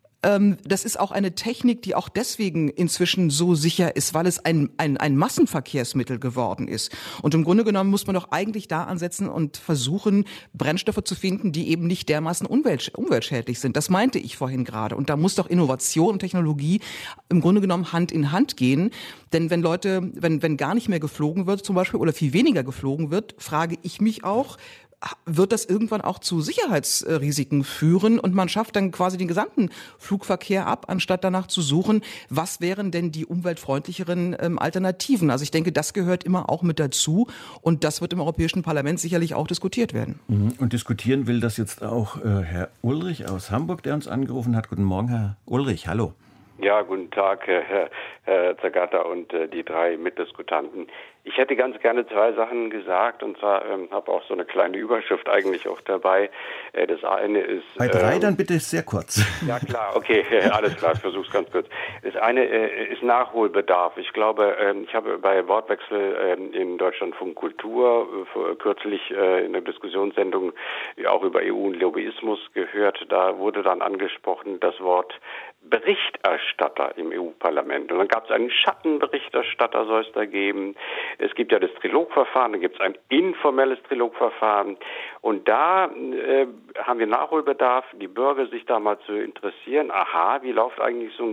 Das ist auch eine Technik, die auch deswegen inzwischen so sicher ist, weil es ein, ein, ein Massenverkehrsmittel geworden ist. Und im Grunde genommen muss man doch eigentlich da ansetzen und versuchen, Brennstoffe zu finden, die eben nicht dermaßen umwelt, umweltschädlich sind. Das meinte ich vorhin gerade. Und da muss doch Innovation und Technologie im Grunde genommen Hand in Hand gehen. Denn wenn Leute, wenn, wenn gar nicht mehr geflogen wird zum Beispiel oder viel weniger geflogen wird, frage ich mich auch, wird das irgendwann auch zu Sicherheitsrisiken führen und man schafft dann quasi den gesamten Flugverkehr ab, anstatt danach zu suchen, was wären denn die umweltfreundlicheren ähm, Alternativen. Also ich denke, das gehört immer auch mit dazu und das wird im Europäischen Parlament sicherlich auch diskutiert werden. Und diskutieren will das jetzt auch äh, Herr Ulrich aus Hamburg, der uns angerufen hat. Guten Morgen, Herr Ulrich, hallo. Ja, guten Tag, Herr, Herr Zagatta und äh, die drei Mitdiskutanten. Ich hätte ganz gerne zwei Sachen gesagt und zwar ähm, habe auch so eine kleine Überschrift eigentlich auch dabei. Äh, das eine ist... Bei drei ähm, dann bitte sehr kurz. Ja klar, okay, alles klar, ich versuche es ganz kurz. Das eine äh, ist Nachholbedarf. Ich glaube, ähm, ich habe bei Wortwechsel ähm, in Deutschlandfunk Kultur äh, kürzlich äh, in der Diskussionssendung auch über E U und Lobbyismus gehört. Da wurde dann angesprochen das Wort Berichterstatter im E U-Parlament. Und dann gab es einen Schattenberichterstatter, soll es da geben. Es gibt ja das Trilogverfahren, dann gibt es ein informelles Trilogverfahren. Und da äh, haben wir Nachholbedarf, die Bürger sich da mal zu interessieren. Aha, wie läuft eigentlich so ein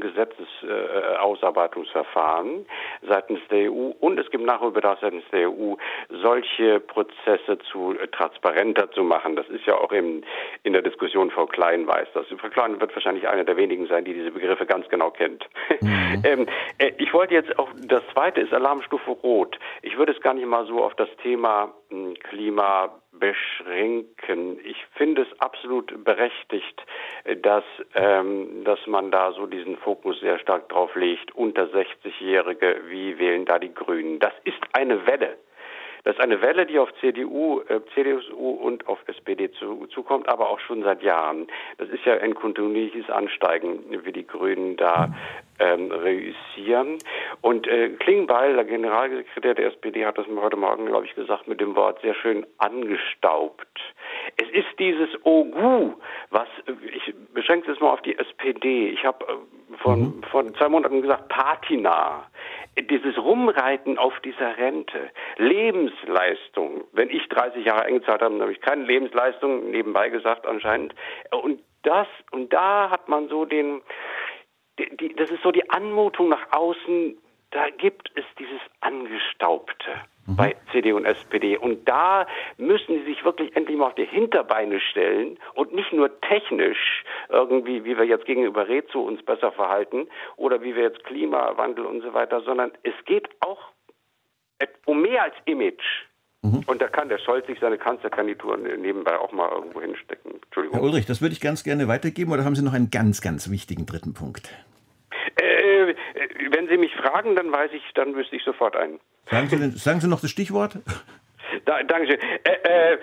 Gesetzesausarbeitungsverfahren äh, seitens der E U? Und es gibt Nachholbedarf seitens der E U, solche Prozesse zu äh, transparenter zu machen. Das ist ja auch im, in der Diskussion Frau Klein weiß das. Frau Klein wird wahrscheinlich eine der wenigen sein, die diese Begriffe ganz genau kennt. Mhm. ähm, äh, ich wollte jetzt auch, das zweite ist Alarmstufe Rot. Ich würde es gar nicht mal so auf das Thema mh, Klima beschränken. Ich finde es absolut berechtigt, dass, ähm, dass man da so diesen Fokus sehr stark drauf legt. Unter sechzig-Jährige, wie wählen da die Grünen? Das ist eine Welle. Das ist eine Welle, die auf C D U, äh, C D U und auf S P D zu, zukommt, aber auch schon seit Jahren. Das ist ja ein kontinuierliches Ansteigen, wie die Grünen da ähm, reüssieren. Und äh, Klingbeil, der Generalsekretär der S P D, hat das heute Morgen, glaube ich, gesagt, mit dem Wort sehr schön angestaubt. Es ist dieses Ogu, was, ich beschränke es mal auf die S P D. Ich habe äh, von, mhm. vor zwei Monaten gesagt, Patina. Dieses Rumreiten auf dieser Rente, Lebensleistung. Wenn ich dreißig Jahre eingezahlt habe, dann habe ich keine Lebensleistung, nebenbei gesagt anscheinend. Und das, und da hat man so den, die, die, das ist so die Anmutung nach außen, da gibt es dieses Angestaubte mhm. bei C D U und S P D. Und da müssen sie sich wirklich endlich mal auf die Hinterbeine stellen und nicht nur technisch irgendwie, wie wir jetzt gegenüber Rezo uns besser verhalten oder wie wir jetzt Klimawandel und so weiter, sondern es geht auch um mehr als Image. Mhm. Und da kann der Scholz sich seine Kanzlerkandidatur nebenbei auch mal irgendwo hinstecken. Entschuldigung. Herr Ulrich, das würde ich ganz gerne weitergeben, oder haben Sie noch einen ganz, ganz wichtigen dritten Punkt? Äh, wenn Sie mich fragen, dann weiß ich, dann wüsste ich sofort einen. Sagen Sie, denn, sagen Sie noch das Stichwort? Da, Dankeschön. Äh, äh,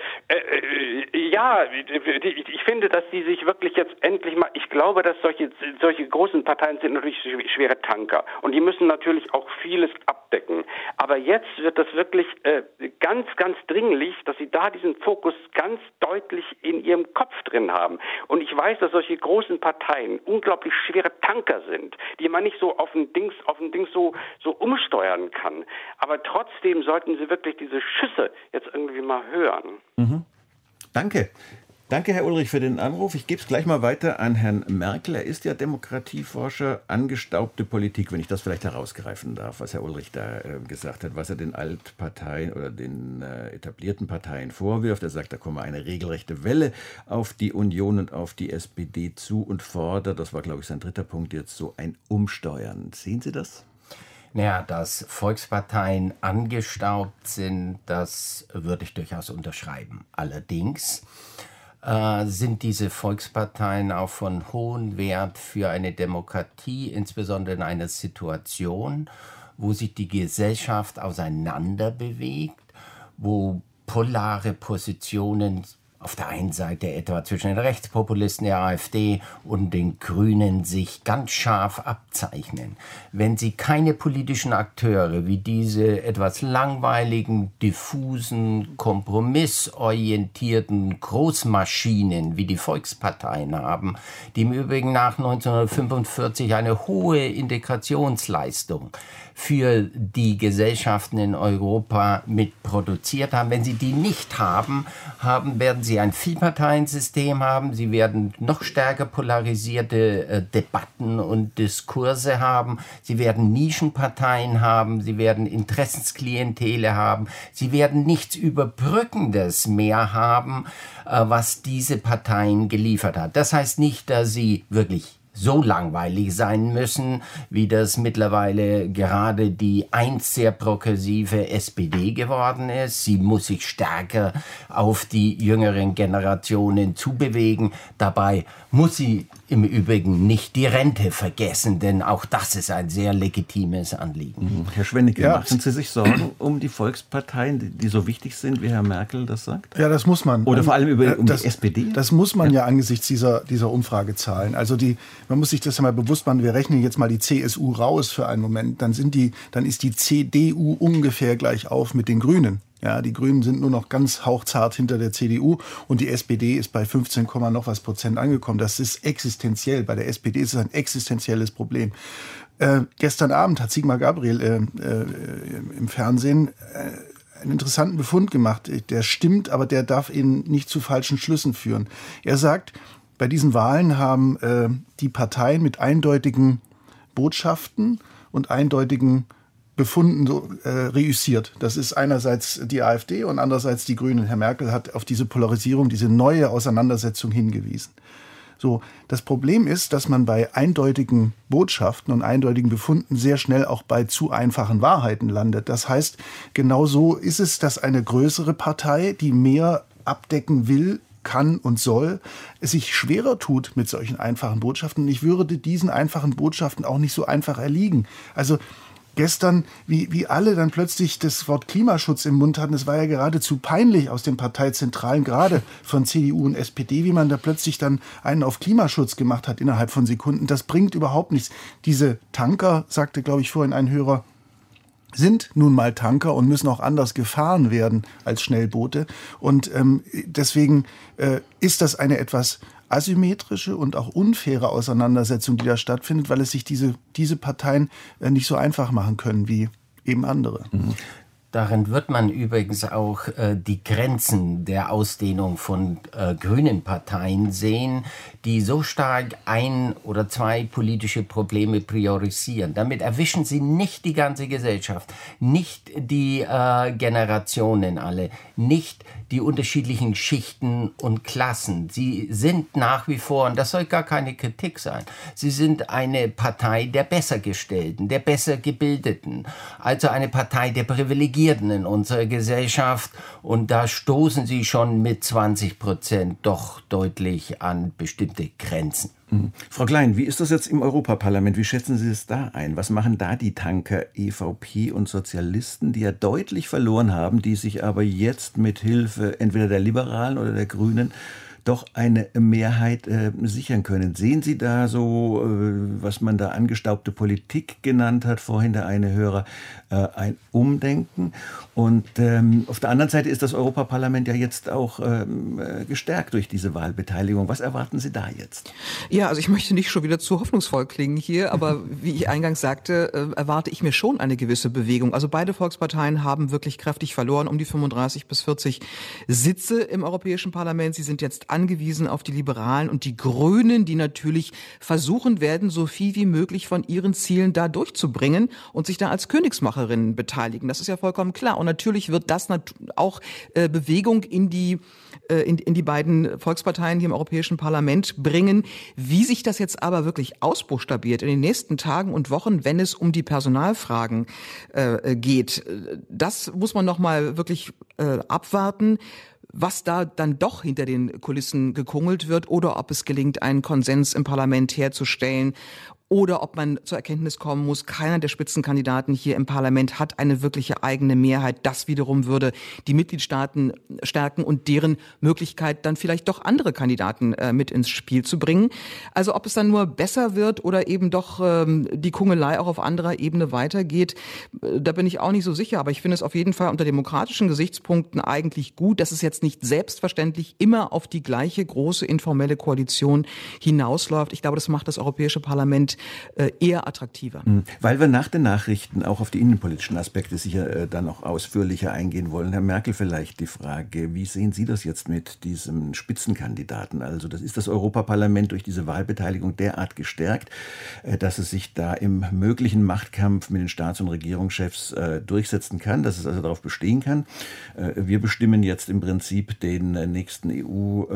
äh, ja, ich finde, dass die sich wirklich jetzt endlich mal, ich glaube, dass solche, solche großen Parteien sind natürlich schwere Tanker und die müssen natürlich auch vieles abdecken. Aber jetzt wird das wirklich äh, ganz, ganz dringlich, dass sie da diesen Fokus ganz deutlich in ihrem Kopf drin haben. Und ich weiß, dass solche großen Parteien unglaublich schwere Tanker sind, die man nicht so auf ein Dings, auf ein Dings so, so umsteuern kann. Aber trotzdem sollten sie wirklich diese Schüsse jetzt irgendwie mal hören. Mhm. Danke. Danke, Herr Ulrich, für den Anruf. Ich gebe es gleich mal weiter an Herrn Merkel. Er ist ja Demokratieforscher, angestaubte Politik, wenn ich das vielleicht herausgreifen darf, was Herr Ulrich da äh, gesagt hat, was er den Altparteien oder den äh, etablierten Parteien vorwirft. Er sagt, da komme eine regelrechte Welle auf die Union und auf die S P D zu und fordert, das war, glaube ich, sein dritter Punkt, jetzt so ein Umsteuern. Sehen Sie das? Naja, dass Volksparteien angestaubt sind, das würde ich durchaus unterschreiben. Allerdings äh, sind diese Volksparteien auch von hohem Wert für eine Demokratie, insbesondere in einer Situation, wo sich die Gesellschaft auseinander bewegt, wo polare Positionen auf der einen Seite etwa zwischen den Rechtspopulisten der AfD und den Grünen sich ganz scharf abzeichnen. Wenn sie keine politischen Akteure wie diese etwas langweiligen, diffusen, kompromissorientierten Großmaschinen wie die Volksparteien haben, die im Übrigen nach neunzehnhundertfünfundvierzig eine hohe Integrationsleistung für die Gesellschaften in Europa mitproduziert haben. Wenn sie die nicht haben, haben werden sie ein Vielparteiensystem haben, sie werden noch stärker polarisierte äh, Debatten und Diskurse haben, sie werden Nischenparteien haben, sie werden Interessensklientele haben, sie werden nichts Überbrückendes mehr haben, äh, was diese Parteien geliefert hat. Das heißt nicht, dass sie wirklich so langweilig sein müssen, wie das mittlerweile gerade die einst sehr progressive S P D geworden ist. Sie muss sich stärker auf die jüngeren Generationen zubewegen. Dabei muss sie im Übrigen nicht die Rente vergessen, denn auch das ist ein sehr legitimes Anliegen. Herr Schwennecke, ja. Machen Sie sich Sorgen um die Volksparteien, die, die so wichtig sind, wie Herr Merkel das sagt? Ja, das muss man. Oder vor allem über, um das, die S P D? Das muss man ja, ja angesichts dieser, dieser Umfragezahlen. Also die, man muss sich das ja mal bewusst machen, wir rechnen jetzt mal die C S U raus für einen Moment, dann, sind die, dann ist die C D U ungefähr gleich auf mit den Grünen. Ja, die Grünen sind nur noch ganz hauchzart hinter der C D U und die S P D ist bei fünfzehn, noch was Prozent angekommen. Das ist existenziell. Bei der S P D ist es ein existenzielles Problem. Äh, gestern Abend hat Sigmar Gabriel äh, äh, im Fernsehen äh, einen interessanten Befund gemacht. Der stimmt, aber der darf ihn nicht zu falschen Schlüssen führen. Er sagt, bei diesen Wahlen haben äh, die Parteien mit eindeutigen Botschaften und eindeutigen Befunden so, äh, reüssiert. Das ist einerseits die AfD und andererseits die Grünen. Herr Merkel hat auf diese Polarisierung, diese neue Auseinandersetzung hingewiesen. So, das Problem ist, dass man bei eindeutigen Botschaften und eindeutigen Befunden sehr schnell auch bei zu einfachen Wahrheiten landet. Das heißt, genau so ist es, dass eine größere Partei, die mehr abdecken will, kann und soll, es sich schwerer tut mit solchen einfachen Botschaften. Und ich würde diesen einfachen Botschaften auch nicht so einfach erliegen. Also gestern, wie, wie alle dann plötzlich das Wort Klimaschutz im Mund hatten, es war ja geradezu peinlich aus den Parteizentralen, gerade von C D U und S P D, wie man da plötzlich dann einen auf Klimaschutz gemacht hat innerhalb von Sekunden. Das bringt überhaupt nichts. Diese Tanker, sagte, glaube ich, vorhin ein Hörer, sind nun mal Tanker und müssen auch anders gefahren werden als Schnellboote. Und ähm, deswegen äh, ist das eine etwas asymmetrische und auch unfaire Auseinandersetzung, die da stattfindet, weil es sich diese, diese Parteien äh, nicht so einfach machen können wie eben andere. Mhm. Darin wird man übrigens auch äh, die Grenzen der Ausdehnung von äh, grünen Parteien sehen, die so stark ein oder zwei politische Probleme priorisieren. Damit erwischen sie nicht die ganze Gesellschaft, nicht die äh, Generationen alle, nicht die unterschiedlichen Schichten und Klassen. Sie sind nach wie vor, und das soll gar keine Kritik sein, sie sind eine Partei der Bessergestellten, der Bessergebildeten, also eine Partei der Privilegierten in unserer Gesellschaft, und da stoßen sie schon mit zwanzig Prozent doch deutlich an bestimmte Grenzen. Mhm. Frau Klein, wie ist das jetzt im Europaparlament? Wie schätzen Sie es da ein? Was machen da die Tanker E V P und Sozialisten, die ja deutlich verloren haben, die sich aber jetzt mit Hilfe entweder der Liberalen oder der Grünen doch eine Mehrheit äh, sichern können? Sehen Sie da so, äh, was man da angestaubte Politik genannt hat, vorhin der eine Hörer, äh, ein Umdenken? Und ähm, auf der anderen Seite ist das Europaparlament ja jetzt auch ähm, äh, gestärkt durch diese Wahlbeteiligung. Was erwarten Sie da jetzt? Ja, also ich möchte nicht schon wieder zu hoffnungsvoll klingen hier, aber wie ich eingangs sagte, äh, erwarte ich mir schon eine gewisse Bewegung. Also beide Volksparteien haben wirklich kräftig verloren, um die fünfunddreißig bis vierzig Sitze im Europäischen Parlament. Sie sind jetzt angewiesen auf die Liberalen und die Grünen, die natürlich versuchen werden, so viel wie möglich von ihren Zielen da durchzubringen und sich da als Königsmacherinnen beteiligen. Das ist ja vollkommen klar. Und natürlich wird das auch äh, Bewegung in die äh, in, in die beiden Volksparteien hier im Europäischen Parlament bringen. Wie sich das jetzt aber wirklich ausbuchstabiert in den nächsten Tagen und Wochen, wenn es um die Personalfragen äh, geht, das muss man noch mal wirklich äh, abwarten, was da dann doch hinter den Kulissen gekungelt wird oder ob es gelingt, einen Konsens im Parlament herzustellen. Oder ob man zur Erkenntnis kommen muss, keiner der Spitzenkandidaten hier im Parlament hat eine wirkliche eigene Mehrheit. Das wiederum würde die Mitgliedstaaten stärken und deren Möglichkeit, dann vielleicht doch andere Kandidaten äh, mit ins Spiel zu bringen. Also ob es dann nur besser wird oder eben doch ähm, die Kungelei auch auf anderer Ebene weitergeht, äh, da bin ich auch nicht so sicher. Aber ich finde es auf jeden Fall unter demokratischen Gesichtspunkten eigentlich gut, dass es jetzt nicht selbstverständlich immer auf die gleiche große informelle Koalition hinausläuft. Ich glaube, das macht das Europäische Parlament eher attraktiver. Weil wir nach den Nachrichten auch auf die innenpolitischen Aspekte sicher äh, dann noch ausführlicher eingehen wollen. Herr Merkel, vielleicht die Frage, wie sehen Sie das jetzt mit diesem Spitzenkandidaten? Also das ist das Europaparlament durch diese Wahlbeteiligung derart gestärkt, äh, dass es sich da im möglichen Machtkampf mit den Staats- und Regierungschefs äh, durchsetzen kann, dass es also darauf bestehen kann. Äh, wir bestimmen jetzt im Prinzip den äh, nächsten E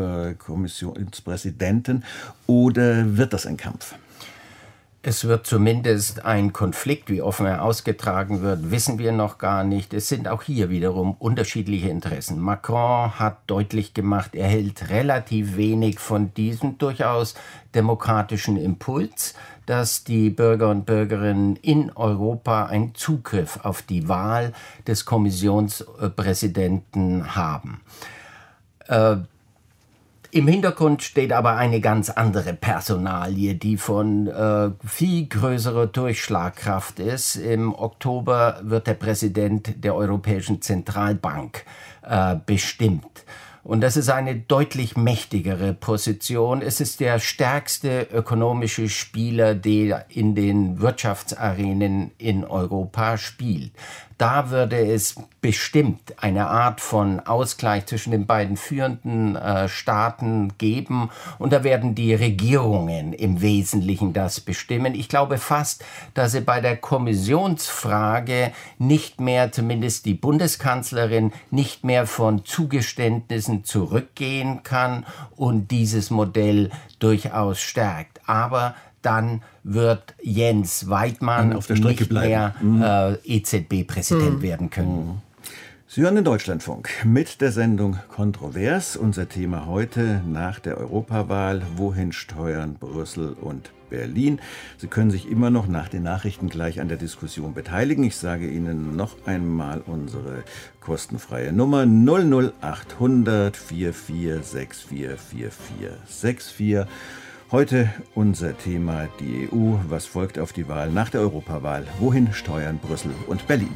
U-Kommissionspräsidenten, oder wird das ein Kampf? Es wird zumindest ein Konflikt, wie offen er ausgetragen wird, wissen wir noch gar nicht. Es sind auch hier wiederum unterschiedliche Interessen. Macron hat deutlich gemacht, er hält relativ wenig von diesem durchaus demokratischen Impuls, dass die Bürger und Bürgerinnen in Europa einen Zugriff auf die Wahl des Kommissionspräsidenten haben. Äh, Im Hintergrund steht aber eine ganz andere Personalie, die von äh, viel größerer Durchschlagkraft ist. Im Oktober wird der Präsident der Europäischen Zentralbank äh, bestimmt. Und das ist eine deutlich mächtigere Position. Es ist der stärkste ökonomische Spieler, der in den Wirtschaftsarenen in Europa spielt. Da würde es bestimmt eine Art von Ausgleich zwischen den beiden führenden äh, Staaten geben. Und da werden die Regierungen im Wesentlichen das bestimmen. Ich glaube fast, dass sie bei der Kommissionsfrage nicht mehr, zumindest die Bundeskanzlerin, nicht mehr von Zugeständnissen zurückgehen kann und dieses Modell durchaus stärkt. Aber dann wird Jens Weidmann auf der Strecke nicht mehr bleiben. äh, E Z B-Präsident mhm. werden können. Sie hören den Deutschlandfunk mit der Sendung Kontrovers. Unser Thema heute nach der Europawahl: Wohin steuern Brüssel und Berlin? Sie können sich immer noch nach den Nachrichten gleich an der Diskussion beteiligen. Ich sage Ihnen noch einmal unsere kostenfreie Nummer null null acht hundert vier vier sechs vier vier vier sechs vier. Heute unser Thema die E U. Was folgt auf die Wahl nach der Europawahl? Wohin steuern Brüssel und Berlin?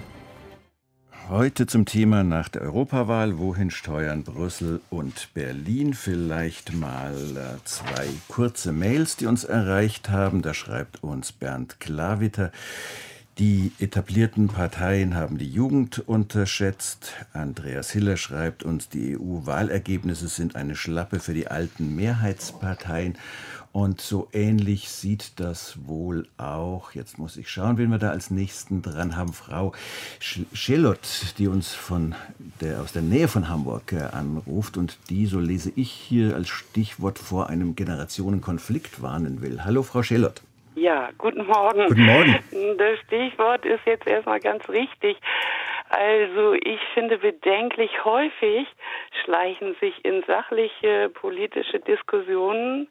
Heute zum Thema nach der Europawahl. Wohin steuern Brüssel und Berlin? Vielleicht mal äh, zwei kurze Mails, die uns erreicht haben. Da schreibt uns Bernd Klawitter: Die etablierten Parteien haben die Jugend unterschätzt. Andreas Hiller schreibt uns, die E U-Wahlergebnisse sind eine Schlappe für die alten Mehrheitsparteien. Und so ähnlich sieht das wohl auch. Jetzt muss ich schauen, wen wir da als Nächsten dran haben. Frau Schellott, die uns von der, aus der Nähe von Hamburg äh, anruft und die, so lese ich hier als Stichwort, vor einem Generationenkonflikt warnen will. Hallo, Frau Schellott. Ja, guten Morgen. Guten Morgen. Das Stichwort ist jetzt erstmal ganz richtig. Also ich finde bedenklich häufig schleichen sich in sachliche politische Diskussionen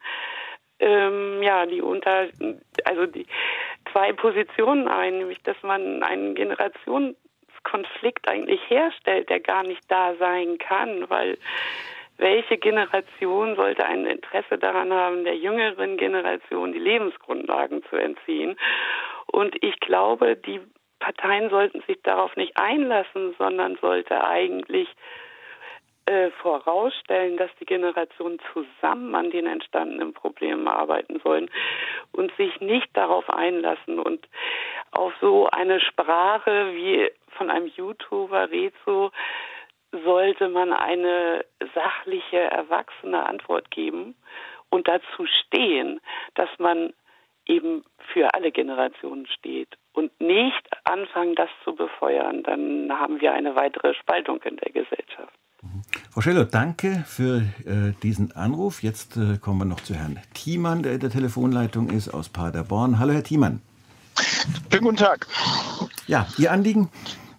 ähm, ja die unter also die zwei Positionen ein, nämlich dass man einen Generationskonflikt eigentlich herstellt, der gar nicht da sein kann, weil welche Generation sollte ein Interesse daran haben, der jüngeren Generation die Lebensgrundlagen zu entziehen? Und ich glaube, die Parteien sollten sich darauf nicht einlassen, sondern sollte eigentlich äh, vorausstellen, dass die Generationen zusammen an den entstandenen Problemen arbeiten sollen und sich nicht darauf einlassen und auf so eine Sprache wie von einem YouTuber Rezo sollte man eine sachliche, erwachsene Antwort geben und dazu stehen, dass man eben für alle Generationen steht und nicht anfangen, das zu befeuern. Dann haben wir eine weitere Spaltung in der Gesellschaft. Frau Schellott, danke für äh, diesen Anruf. Jetzt äh, kommen wir noch zu Herrn Thiemann, der in der Telefonleitung ist aus Paderborn. Hallo, Herr Thiemann. Schönen guten Tag. Ja, Ihr Anliegen?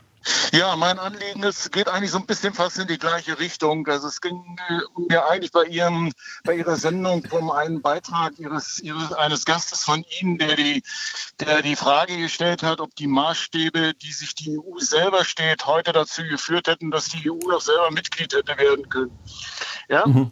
Ja, mein Anliegen ist, geht eigentlich so ein bisschen fast in die gleiche Richtung. Also es ging mir eigentlich bei Ihrem, bei Ihrer Sendung um einen Beitrag Ihres, Ihres eines Gastes von Ihnen, der die, der die Frage gestellt hat, ob die Maßstäbe, die sich die E U selber steht, heute dazu geführt hätten, dass die E U noch selber Mitglied hätte werden können. Ja. Mhm.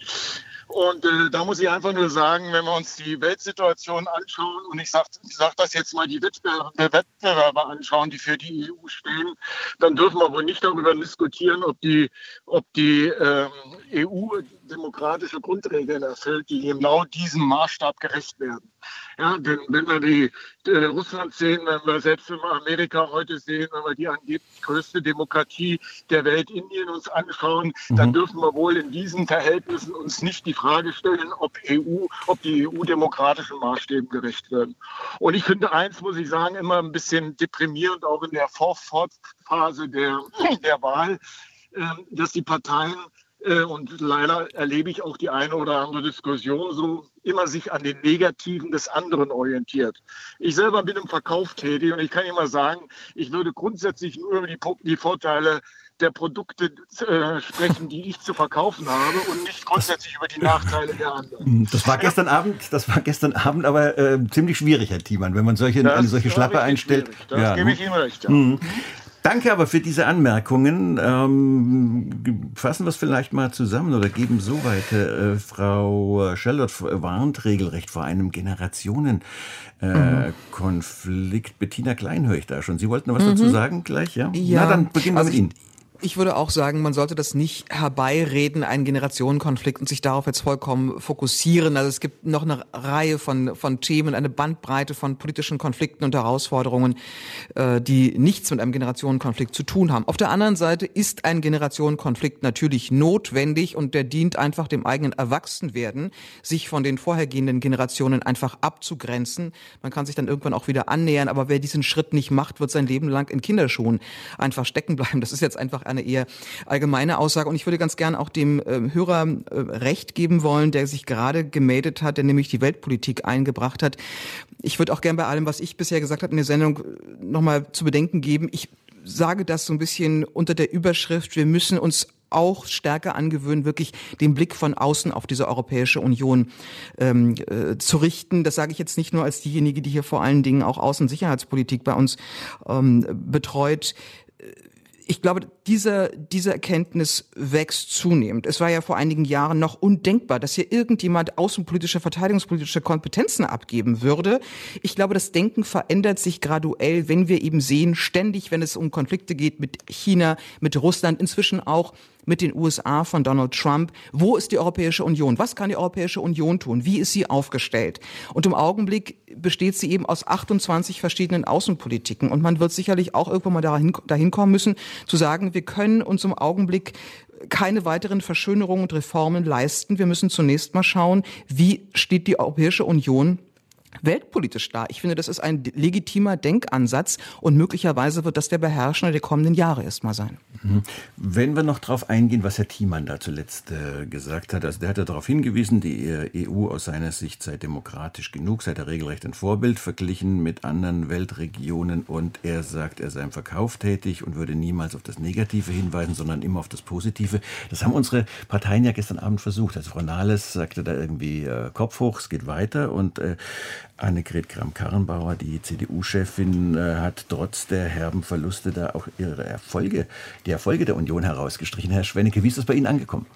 Und äh, da muss ich einfach nur sagen, wenn wir uns die Weltsituation anschauen, und ich sage sag das jetzt mal, die Wettbewerber, Wettbewerber anschauen, die für die E U stehen, dann dürfen wir wohl nicht darüber diskutieren, ob die, ob die ähm, E U demokratische Grundregeln erfüllt, die genau diesem Maßstab gerecht werden. Ja, denn wenn wir die äh, Russland sehen, wenn wir selbst in Amerika heute sehen, wenn wir die angeblich größte Demokratie der Welt, Indien, uns anschauen, mhm. dann dürfen wir wohl in diesen Verhältnissen uns nicht die Frage stellen, ob E U, ob die E U demokratischen Maßstäben gerecht werden. Und ich finde eins, muss ich sagen, immer ein bisschen deprimierend, auch in der Vorphase der, der Wahl, äh, dass die Parteien, äh, und leider erlebe ich auch die eine oder andere Diskussion so, immer sich an den Negativen des anderen orientiert. Ich selber bin im Verkauf tätig und ich kann Ihnen mal sagen, ich würde grundsätzlich nur über die, die Vorteile der Produkte äh, sprechen, die ich zu verkaufen habe und nicht grundsätzlich über die Nachteile der anderen. Das war gestern ja. Abend, das war gestern Abend aber äh, ziemlich schwierig, Herr Thiemann, wenn man solche, eine solche Schlappe einstellt. Schwierig. Das ja. gebe ich Ihnen recht. Ja. Mhm. Danke aber für diese Anmerkungen. Ähm, fassen wir es vielleicht mal zusammen oder geben so weiter. Äh, Frau Schellott warnt regelrecht vor einem Generationenkonflikt. Äh, mhm. Bettina Klein höre ich da schon. Sie wollten noch was mhm. dazu sagen gleich? Ja, ja. Na, dann beginnen wir also mit Ihnen. Ich würde auch sagen, man sollte das nicht herbeireden, einen Generationenkonflikt, und sich darauf jetzt vollkommen fokussieren. Also es gibt noch eine Reihe von, von Themen, eine Bandbreite von politischen Konflikten und Herausforderungen, äh, die nichts mit einem Generationenkonflikt zu tun haben. Auf der anderen Seite ist ein Generationenkonflikt natürlich notwendig, und der dient einfach dem eigenen Erwachsenwerden, sich von den vorhergehenden Generationen einfach abzugrenzen. Man kann sich dann irgendwann auch wieder annähern, aber wer diesen Schritt nicht macht, wird sein Leben lang in Kinderschuhen einfach stecken bleiben. Das ist jetzt einfach eine eher allgemeine Aussage. Und ich würde ganz gern auch dem äh, Hörer äh, Recht geben wollen, der sich gerade gemeldet hat, der nämlich die Weltpolitik eingebracht hat. Ich würde auch gern bei allem, was ich bisher gesagt habe in der Sendung, nochmal zu bedenken geben. Ich sage das so ein bisschen unter der Überschrift, wir müssen uns auch stärker angewöhnen, wirklich den Blick von außen auf diese Europäische Union ähm, äh, zu richten. Das sage ich jetzt nicht nur als diejenige, die hier vor allen Dingen auch Außen- und Sicherheitspolitik bei uns ähm, betreut. Ich glaube, diese, diese Erkenntnis wächst zunehmend. Es war ja vor einigen Jahren noch undenkbar, dass hier irgendjemand außenpolitische, verteidigungspolitische Kompetenzen abgeben würde. Ich glaube, das Denken verändert sich graduell, wenn wir eben sehen, ständig, wenn es um Konflikte geht mit China, mit Russland, inzwischen auch mit den U S A von Donald Trump. Wo ist die Europäische Union? Was kann die Europäische Union tun? Wie ist sie aufgestellt? Und im Augenblick besteht sie eben aus achtundzwanzig verschiedenen Außenpolitiken. Und man wird sicherlich auch irgendwann mal dahin, dahin kommen müssen, zu sagen, wir können uns im Augenblick keine weiteren Verschönerungen und Reformen leisten. Wir müssen zunächst mal schauen, wie steht die Europäische Union weltpolitisch da. Ich finde, das ist ein legitimer Denkansatz, und möglicherweise wird das der beherrschende der kommenden Jahre erstmal sein. Wenn wir noch darauf eingehen, was Herr Thiemann da zuletzt äh, gesagt hat, also der hat ja darauf hingewiesen, die E U aus seiner Sicht sei demokratisch genug, sei da regelrecht ein Vorbild verglichen mit anderen Weltregionen, und er sagt, er sei im Verkauf tätig und würde niemals auf das Negative hinweisen, sondern immer auf das Positive. Das haben unsere Parteien ja gestern Abend versucht. Also Frau Nahles sagte da irgendwie äh, Kopf hoch, es geht weiter, und äh, Annegret Kramp-Karrenbauer, die C D U-Chefin, äh, hat trotz der herben Verluste da auch ihre Erfolge, die Erfolge der Union herausgestrichen. Herr Schwennecke, wie ist das bei Ihnen angekommen?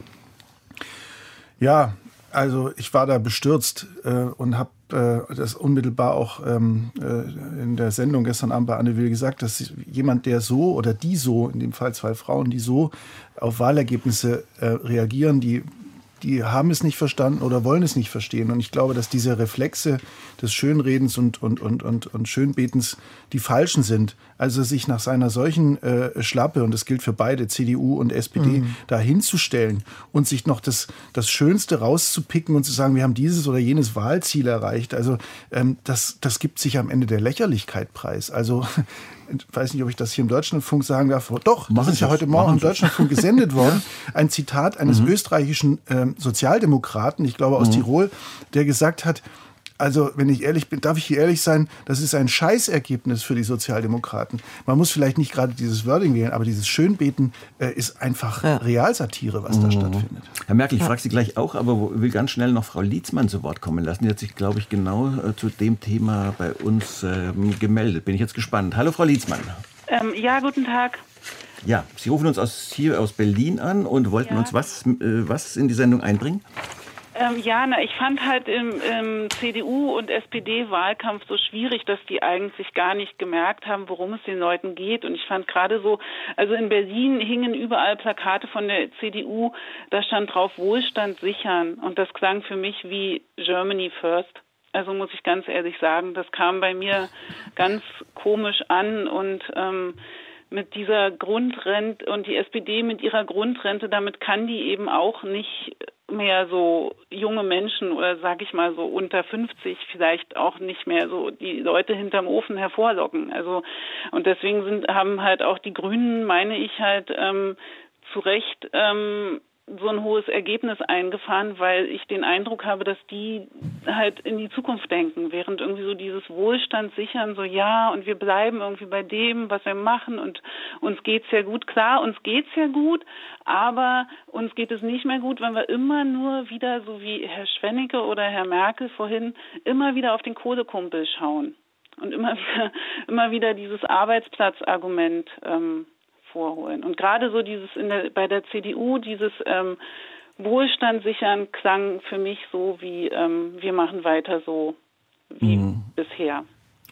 Ja, also ich war da bestürzt äh, und habe äh, das unmittelbar auch ähm, äh, in der Sendung gestern Abend bei Anne Will gesagt, dass jemand, der so, oder die so, in dem Fall zwei Frauen, die so auf Wahlergebnisse äh, reagieren, die die haben es nicht verstanden oder wollen es nicht verstehen. Und ich glaube, dass diese Reflexe des Schönredens und, und, und, und, und Schönbetens die falschen sind. Also sich nach seiner solchen äh, Schlappe, und das gilt für beide, C D U und S P D, mhm. da hinzustellen und sich noch das, das Schönste rauszupicken und zu sagen, wir haben dieses oder jenes Wahlziel erreicht. Also ähm, das, das gibt sich am Ende der Lächerlichkeit preis. Also ich weiß nicht, ob ich das hier im Deutschlandfunk sagen darf. Doch, das ist ja heute Morgen im Deutschlandfunk gesendet worden. Ein Zitat eines mhm. österreichischen äh, Sozialdemokraten, ich glaube aus mhm. Tirol, der gesagt hat, also wenn ich ehrlich bin, darf ich hier ehrlich sein, das ist ein Scheißergebnis für die Sozialdemokraten. Man muss vielleicht nicht gerade dieses Wording wählen, aber dieses Schönbeten äh, ist einfach ja. Realsatire, was mhm. da stattfindet. Herr Merkel, ich ja. frage Sie gleich auch, aber will ganz schnell noch Frau Lietzmann zu Wort kommen lassen. Die hat sich, glaube ich, genau äh, zu dem Thema bei uns äh, gemeldet. Bin ich jetzt gespannt. Hallo, Frau Lietzmann. Ähm, ja, guten Tag. Ja, Sie rufen uns aus, hier aus Berlin an und wollten ja. uns was, äh, was in die Sendung einbringen? Ähm, ja, na, ich fand halt im, im C D U- und S P D-Wahlkampf so schwierig, dass die eigentlich gar nicht gemerkt haben, worum es den Leuten geht. Und ich fand gerade so, also in Berlin hingen überall Plakate von der C D U, da stand drauf Wohlstand sichern. Und das klang für mich wie Germany First. Also muss ich ganz ehrlich sagen, das kam bei mir ganz komisch an, und ähm, mit dieser Grundrente und die S P D mit ihrer Grundrente, damit kann die eben auch nicht mehr so junge Menschen oder sag ich mal so unter fünfzig vielleicht auch nicht mehr so die Leute hinterm Ofen hervorlocken. Also und deswegen sind haben halt auch die Grünen, meine ich halt ähm, zu Recht ähm, so ein hohes Ergebnis eingefahren, weil ich den Eindruck habe, dass die halt in die Zukunft denken, während irgendwie so dieses Wohlstand sichern, so ja, und wir bleiben irgendwie bei dem, was wir machen, und uns geht's ja gut. Klar, uns geht's ja gut, aber uns geht es nicht mehr gut, wenn wir immer nur wieder, so wie Herr Schwennecke oder Herr Merkel vorhin, immer wieder auf den Kohlekumpel schauen und immer wieder, immer wieder dieses Arbeitsplatzargument ähm, vorholen. Und gerade so dieses in der, bei der C D U, dieses ähm, Wohlstand sichern, klang für mich so wie ähm, wir machen weiter so wie mhm. bisher.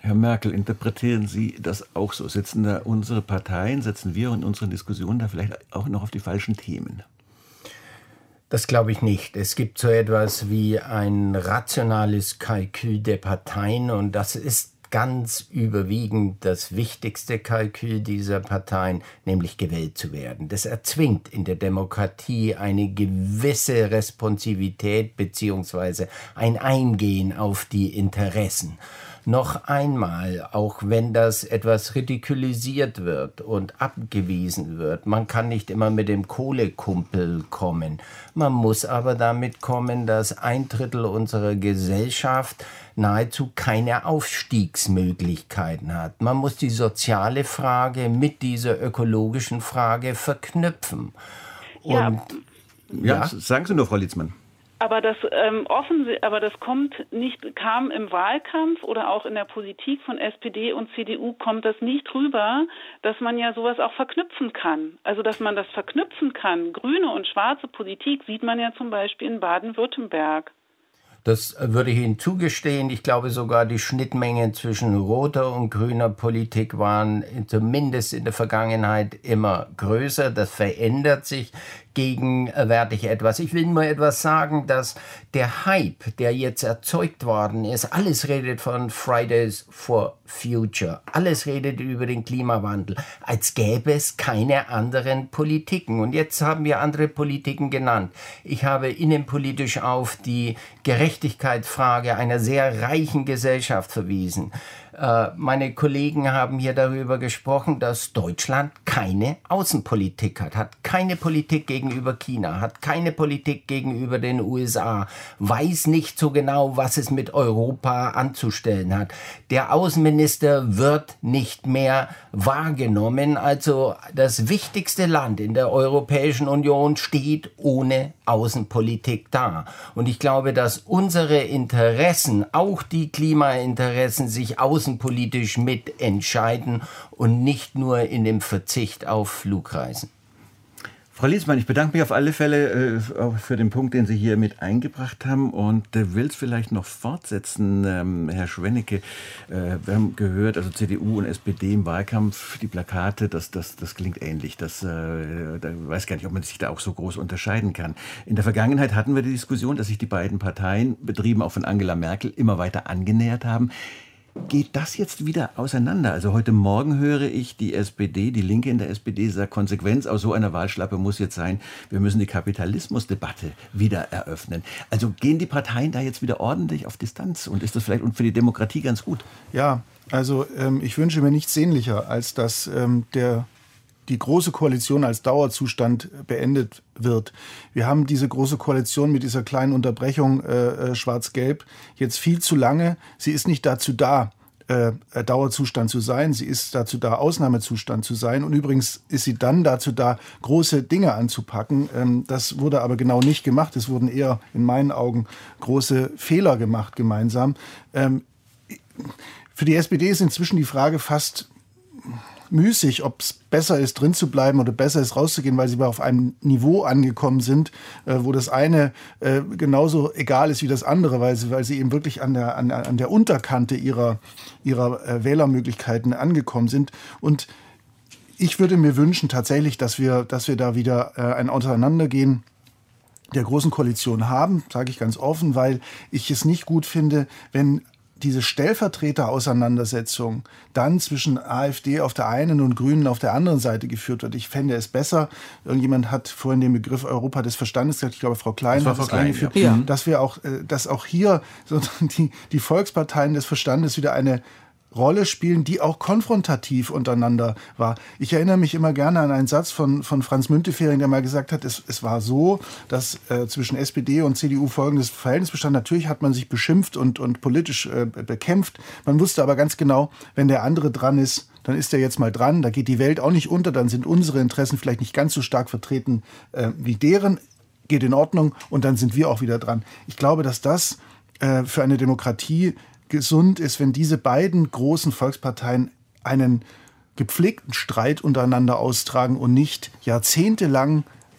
Herr Merkel, interpretieren Sie das auch so? Sitzen da unsere Parteien, setzen wir in unseren Diskussionen da vielleicht auch noch auf die falschen Themen? Das glaube ich nicht. Es gibt so etwas wie ein rationales Kalkül der Parteien und das ist ganz überwiegend das wichtigste Kalkül dieser Parteien, nämlich gewählt zu werden. Das erzwingt in der Demokratie eine gewisse Responsivität beziehungsweise ein Eingehen auf die Interessen. Noch einmal, auch wenn das etwas ridikulisiert wird und abgewiesen wird, man kann nicht immer mit dem Kohlekumpel kommen. Man muss aber damit kommen, dass ein Drittel unserer Gesellschaft nahezu keine Aufstiegsmöglichkeiten hat. Man muss die soziale Frage mit dieser ökologischen Frage verknüpfen. Und, ja, ja, sagen Sie nur, Frau Litzmann. Aber das ähm, offen, aber das kommt nicht, kam im Wahlkampf oder auch in der Politik von S P D und C D U kommt das nicht rüber, dass man ja sowas auch verknüpfen kann. Also dass man das verknüpfen kann. Grüne und schwarze Politik sieht man ja zum Beispiel in Baden-Württemberg. Das würde ich Ihnen zugestehen. Ich glaube sogar, die Schnittmengen zwischen roter und grüner Politik waren zumindest in der Vergangenheit immer größer. Das verändert sich gegenwärtig etwas. Ich will nur etwas sagen, dass der Hype, der jetzt erzeugt worden ist, alles redet von Fridays for Future, alles redet über den Klimawandel, als gäbe es keine anderen Politiken. Und jetzt haben wir andere Politiken genannt. Ich habe innenpolitisch auf die Gerechtigkeitsfrage einer sehr reichen Gesellschaft verwiesen. Meine Kollegen haben hier darüber gesprochen, dass Deutschland keine Außenpolitik hat, hat keine Politik gegenüber China, hat keine Politik gegenüber den U S A, weiß nicht so genau, was es mit Europa anzustellen hat. Der Außenminister wird nicht mehr wahrgenommen. Also das wichtigste Land in der Europäischen Union steht ohne Außenpolitik da. Und ich glaube, dass unsere Interessen, auch die Klimainteressen, sich außenpolitisch mitentscheiden und nicht nur in dem Verzicht auf Flugreisen. Frau Litzmann, ich bedanke mich auf alle Fälle äh, auch für den Punkt, den Sie hier mit eingebracht haben und äh, will es vielleicht noch fortsetzen, ähm, Herr Schwennecke. Äh, wir haben gehört, also C D U und S P D im Wahlkampf, die Plakate, das, das, das klingt ähnlich. Das, äh, da weiß gar nicht, ob man sich da auch so groß unterscheiden kann. In der Vergangenheit hatten wir die Diskussion, dass sich die beiden Parteien, betrieben auch von Angela Merkel, immer weiter angenähert haben. Geht das jetzt wieder auseinander? Also heute Morgen höre ich die S P D, die Linke in der S P D sagt, Konsequenz aus so einer Wahlschlappe muss jetzt sein, wir müssen die Kapitalismusdebatte wieder eröffnen. Also gehen die Parteien da jetzt wieder ordentlich auf Distanz und ist das vielleicht für die Demokratie ganz gut? Ja, also ähm, ich wünsche mir nichts sehnlicher, als dass ähm, der die Große Koalition als Dauerzustand beendet wird. Wir haben diese Große Koalition mit dieser kleinen Unterbrechung äh, Schwarz-Gelb jetzt viel zu lange. Sie ist nicht dazu da, äh, Dauerzustand zu sein. Sie ist dazu da, Ausnahmezustand zu sein. Und übrigens ist sie dann dazu da, große Dinge anzupacken. Ähm, das wurde aber genau nicht gemacht. Es wurden eher in meinen Augen große Fehler gemacht gemeinsam. Ähm, für die S P D ist inzwischen die Frage fast müßig, ob es besser ist, drin zu bleiben oder besser ist, rauszugehen, weil sie auf einem Niveau angekommen sind, äh, wo das eine äh, genauso egal ist wie das andere, weil sie, weil sie eben wirklich an der, an, an der Unterkante ihrer, ihrer äh, Wählermöglichkeiten angekommen sind. Und ich würde mir wünschen tatsächlich, dass wir, dass wir da wieder äh, ein Auseinandergehen der Großen Koalition haben, sage ich ganz offen, weil ich es nicht gut finde, wenn diese Stellvertreterauseinandersetzung dann zwischen AfD auf der einen und Grünen auf der anderen Seite geführt wird. Ich fände es besser, irgendjemand hat vorhin den Begriff Europa des Verstandes gesagt, ich glaube Frau Klein hat es eingeführt, ja. dass wir auch, dass auch hier so die, die Volksparteien des Verstandes wieder eine Rolle spielen, die auch konfrontativ untereinander war. Ich erinnere mich immer gerne an einen Satz von, von Franz Müntefering, der mal gesagt hat, es, es war so, dass äh, zwischen S P D und C D U folgendes Verhältnis bestand. Natürlich hat man sich beschimpft und, und politisch äh, bekämpft. Man wusste aber ganz genau, wenn der andere dran ist, dann ist er jetzt mal dran. Da geht die Welt auch nicht unter. Dann sind unsere Interessen vielleicht nicht ganz so stark vertreten äh, wie deren. Geht in Ordnung und dann sind wir auch wieder dran. Ich glaube, dass das äh, für eine Demokratie gesund ist, wenn diese beiden großen Volksparteien einen gepflegten Streit untereinander austragen und nicht jahrzehntelang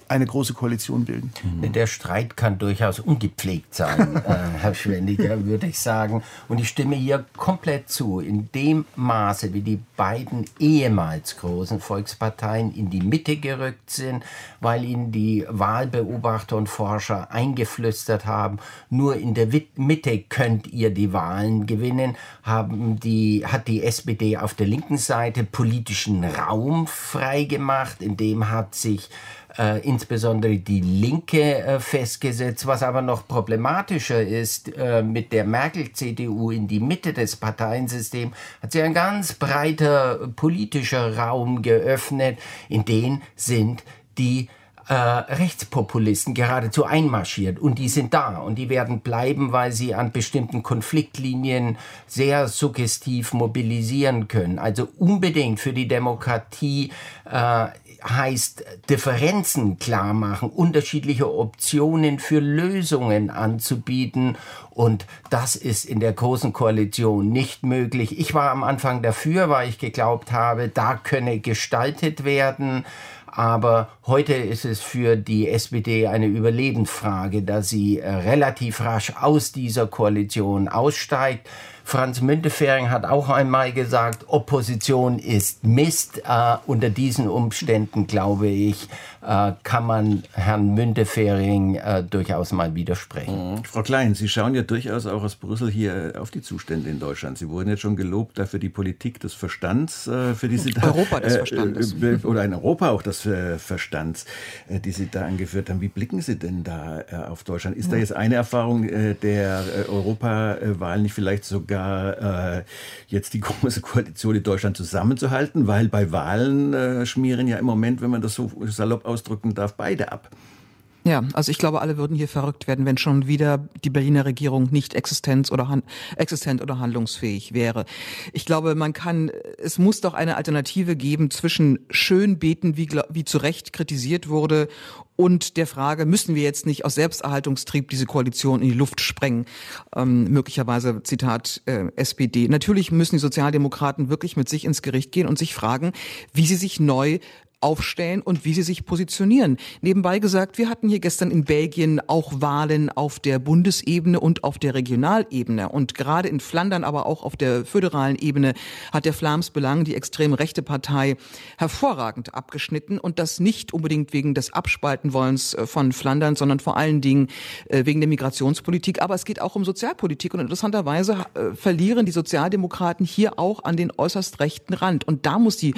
eine große Koalition bilden. Der Streit kann durchaus ungepflegt sein, äh, Herr Schwendiger, würde ich sagen. Und ich stimme hier komplett zu. In dem Maße, wie die beiden ehemals großen Volksparteien in die Mitte gerückt sind, weil ihnen die Wahlbeobachter und Forscher eingeflüstert haben, nur in der Mitte könnt ihr die Wahlen gewinnen, haben die, hat die S P D auf der linken Seite politischen Raum freigemacht, in dem hat sich Äh, insbesondere die Linke äh, festgesetzt. Was aber noch problematischer ist, äh, mit der Merkel-C D U in die Mitte des Parteiensystems hat sich ein ganz breiter politischer Raum geöffnet, in den sind die äh, Rechtspopulisten geradezu einmarschiert. Und die sind da und die werden bleiben, weil sie an bestimmten Konfliktlinien sehr suggestiv mobilisieren können. Also unbedingt für die Demokratie äh, heißt Differenzen klar machen, unterschiedliche Optionen für Lösungen anzubieten. Und das ist in der Großen Koalition nicht möglich. Ich war am Anfang dafür, weil ich geglaubt habe, da könne gestaltet werden. Aber heute ist es für die S P D eine Überlebensfrage, da sie äh, relativ rasch aus dieser Koalition aussteigt. Franz Müntefering hat auch einmal gesagt, Opposition ist Mist. Äh, unter diesen Umständen, glaube ich, äh, kann man Herrn Müntefering äh, durchaus mal widersprechen. Mhm. Frau Klein, Sie schauen ja durchaus auch aus Brüssel hier auf die Zustände in Deutschland. Sie wurden jetzt schon gelobt dafür die Politik des Verstands, äh, für die Sie da, Europa des Verstandes. Äh, oder in Europa auch des äh, Verstands, äh, die Sie da angeführt haben. Wie blicken Sie denn da äh, auf Deutschland? Ist ja. da jetzt eine Erfahrung äh, der äh, Europawahl nicht vielleicht sogar Äh, jetzt die große Koalition in Deutschland zusammenzuhalten, weil bei Wahlen äh, schmieren ja im Moment, wenn man das so salopp ausdrücken darf, beide ab. Ja, also ich glaube, alle würden hier verrückt werden, wenn schon wieder die Berliner Regierung nicht existenz oder han- existent oder handlungsfähig wäre. Ich glaube, man kann, es muss doch eine Alternative geben zwischen Schönbeten, wie, wie zu Recht kritisiert wurde, und der Frage, müssen wir jetzt nicht aus Selbsterhaltungstrieb diese Koalition in die Luft sprengen? Ähm, möglicherweise, Zitat äh, S P D. Natürlich müssen die Sozialdemokraten wirklich mit sich ins Gericht gehen und sich fragen, wie sie sich neu aufstellen und wie sie sich positionieren. Nebenbei gesagt, wir hatten hier gestern in Belgien auch Wahlen auf der Bundesebene und auf der Regionalebene. Und gerade in Flandern, aber auch auf der föderalen Ebene hat der Vlaams Belang, die extrem rechte Partei, hervorragend abgeschnitten. Und das nicht unbedingt wegen des Abspaltenwollens von Flandern, sondern vor allen Dingen wegen der Migrationspolitik. Aber es geht auch um Sozialpolitik. Und interessanterweise verlieren die Sozialdemokraten hier auch an den äußerst rechten Rand. Und da muss die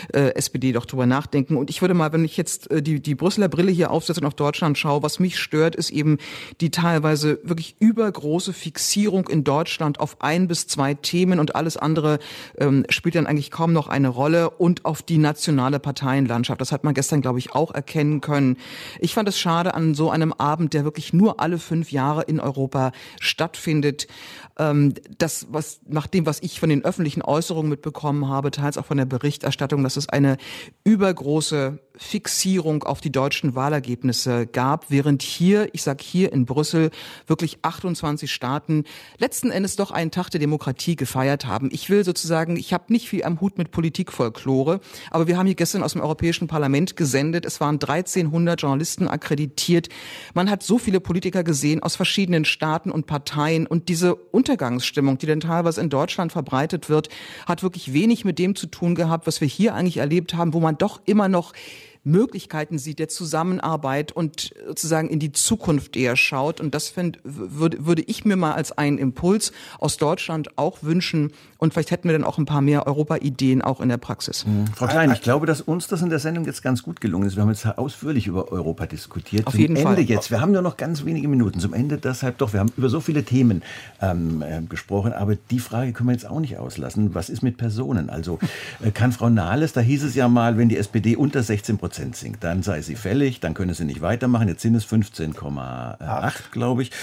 S P D doch drüber nachdenken. Und ich würde mal, wenn ich jetzt die, die Brüsseler Brille hier aufsetze und auf Deutschland schaue, was mich stört, ist eben die teilweise wirklich übergroße Fixierung in Deutschland auf ein bis zwei Themen und alles andere ähm, spielt dann eigentlich kaum noch eine Rolle, und auf die nationale Parteienlandschaft. Das hat man gestern, glaube ich, auch erkennen können. Ich fand es schade an so einem Abend, der wirklich nur alle fünf Jahre in Europa stattfindet. Ähm, das, was, nach dem, was ich von den öffentlichen Äußerungen mitbekommen habe, teils auch von der Berichterstattung, dass es eine übergroße große Fixierung auf die deutschen Wahlergebnisse gab, während hier, ich sag hier in Brüssel, wirklich achtundzwanzig Staaten letzten Endes doch einen Tag der Demokratie gefeiert haben. Ich will sozusagen, ich habe nicht viel am Hut mit Politikfolklore, aber wir haben hier gestern aus dem Europäischen Parlament gesendet. Es waren dreizehnhundert Journalisten akkreditiert. Man hat so viele Politiker gesehen aus verschiedenen Staaten und Parteien, und diese Untergangsstimmung, die dann teilweise in Deutschland verbreitet wird, hat wirklich wenig mit dem zu tun gehabt, was wir hier eigentlich erlebt haben, wo man doch immer noch Möglichkeiten sieht der Zusammenarbeit und sozusagen in die Zukunft eher schaut. Und das find, würde, würde ich mir mal als einen Impuls aus Deutschland auch wünschen. Und vielleicht hätten wir dann auch ein paar mehr Europa-Ideen auch in der Praxis. Mhm. Frau Klein, ich glaube, dass uns das in der Sendung jetzt ganz gut gelungen ist. Wir haben jetzt ausführlich über Europa diskutiert. Auf Zum jeden Ende Fall. jetzt. Wir haben nur noch ganz wenige Minuten. Zum Ende deshalb doch. Wir haben über so viele Themen ähm, äh, gesprochen. Aber die Frage können wir jetzt auch nicht auslassen. Was ist mit Personen? Also äh, kann Frau Nahles, da hieß es ja mal, wenn die S P D unter sechzehn Prozent sinkt, dann sei sie fällig, dann könne sie nicht weitermachen. Jetzt sind es fünfzehn Komma acht, glaube ich.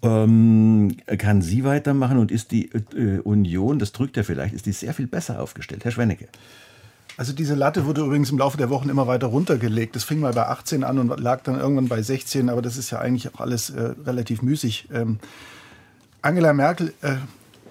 Ähm, kann sie weitermachen, und ist die äh, Union, das drückt ja vielleicht, ist die sehr viel besser aufgestellt? Herr Schwennecke. Also diese Latte wurde übrigens im Laufe der Wochen immer weiter runtergelegt. Das fing mal bei achtzehn an und lag dann irgendwann bei sechzehn, aber das ist ja eigentlich auch alles äh, relativ müßig. Ähm, Angela Merkel äh,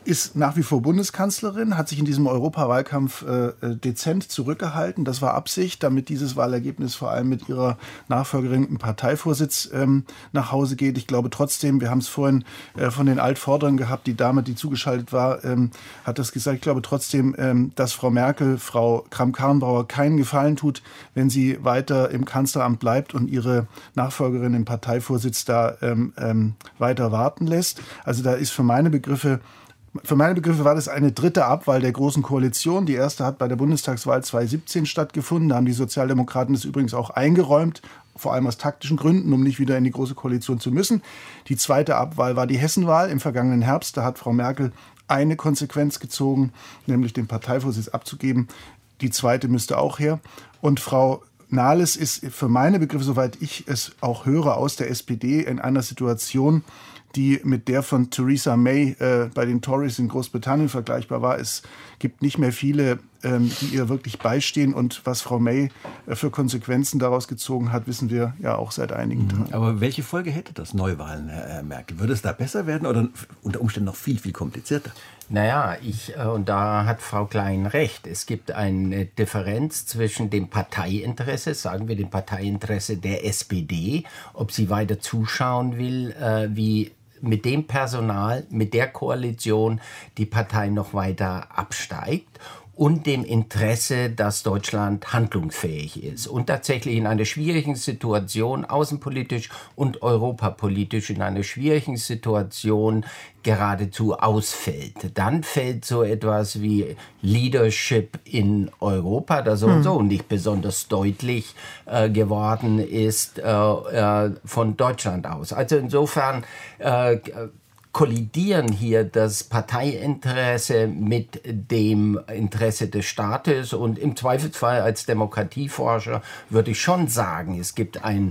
ist nach wie vor Bundeskanzlerin, hat sich in diesem Europawahlkampf äh, dezent zurückgehalten. Das war Absicht, damit dieses Wahlergebnis vor allem mit ihrer Nachfolgerin im Parteivorsitz ähm, nach Hause geht. Ich glaube trotzdem, wir haben es vorhin äh, von den Altvordern gehabt, die Dame, die zugeschaltet war, ähm, hat das gesagt. Ich glaube trotzdem, ähm, dass Frau Merkel, Frau Kramp-Karrenbauer keinen Gefallen tut, wenn sie weiter im Kanzleramt bleibt und ihre Nachfolgerin im Parteivorsitz da ähm, ähm, weiter warten lässt. Also da ist für meine Begriffe Für meine Begriffe war das eine dritte Abwahl der Großen Koalition. Die erste hat bei der Bundestagswahl zweitausendsiebzehn stattgefunden. Da haben die Sozialdemokraten das übrigens auch eingeräumt, vor allem aus taktischen Gründen, um nicht wieder in die Große Koalition zu müssen. Die zweite Abwahl war die Hessenwahl im vergangenen Herbst. Da hat Frau Merkel eine Konsequenz gezogen, nämlich den Parteivorsitz abzugeben. Die zweite müsste auch her. Und Frau Nahles ist für meine Begriffe, soweit ich es auch höre, aus der S P D in einer Situation, die mit der von Theresa May äh, bei den Tories in Großbritannien vergleichbar war. Es gibt nicht mehr viele, ähm, die ihr wirklich beistehen. Und was Frau May äh, für Konsequenzen daraus gezogen hat, wissen wir ja auch seit einigen Tagen. Aber welche Folge hätte das, Neuwahlen, Herr Merkel? Würde es da besser werden oder unter Umständen noch viel, viel komplizierter? Naja, ich, und da hat Frau Klein recht. Es gibt eine Differenz zwischen dem Parteiinteresse, sagen wir dem Parteiinteresse der S P D, ob sie weiter zuschauen will, äh, wie mit dem Personal, mit der Koalition die Partei noch weiter absteigt, und dem Interesse, dass Deutschland handlungsfähig ist und tatsächlich in einer schwierigen Situation, außenpolitisch und europapolitisch in einer schwierigen Situation geradezu ausfällt. Dann fällt so etwas wie Leadership in Europa, das so hm. und so nicht besonders deutlich äh, geworden ist, äh, äh, von Deutschland aus. Also insofern äh, kollidieren hier das Parteiinteresse mit dem Interesse des Staates, und im Zweifelsfall als Demokratieforscher würde ich schon sagen, es gibt ein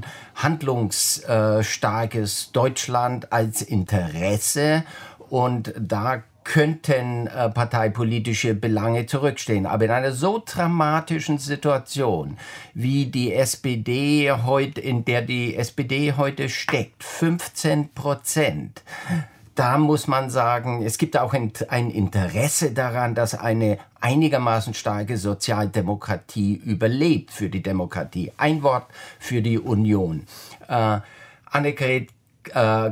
handlungsstarkes Deutschland als Interesse, und da könnten äh, parteipolitische Belange zurückstehen. Aber in einer so dramatischen Situation, wie die S P D heute, in der die S P D heute steckt, fünfzehn Prozent, da muss man sagen, es gibt auch ein, ein Interesse daran, dass eine einigermaßen starke Sozialdemokratie überlebt für die Demokratie. Ein Wort für die Union. Äh, Annegret äh,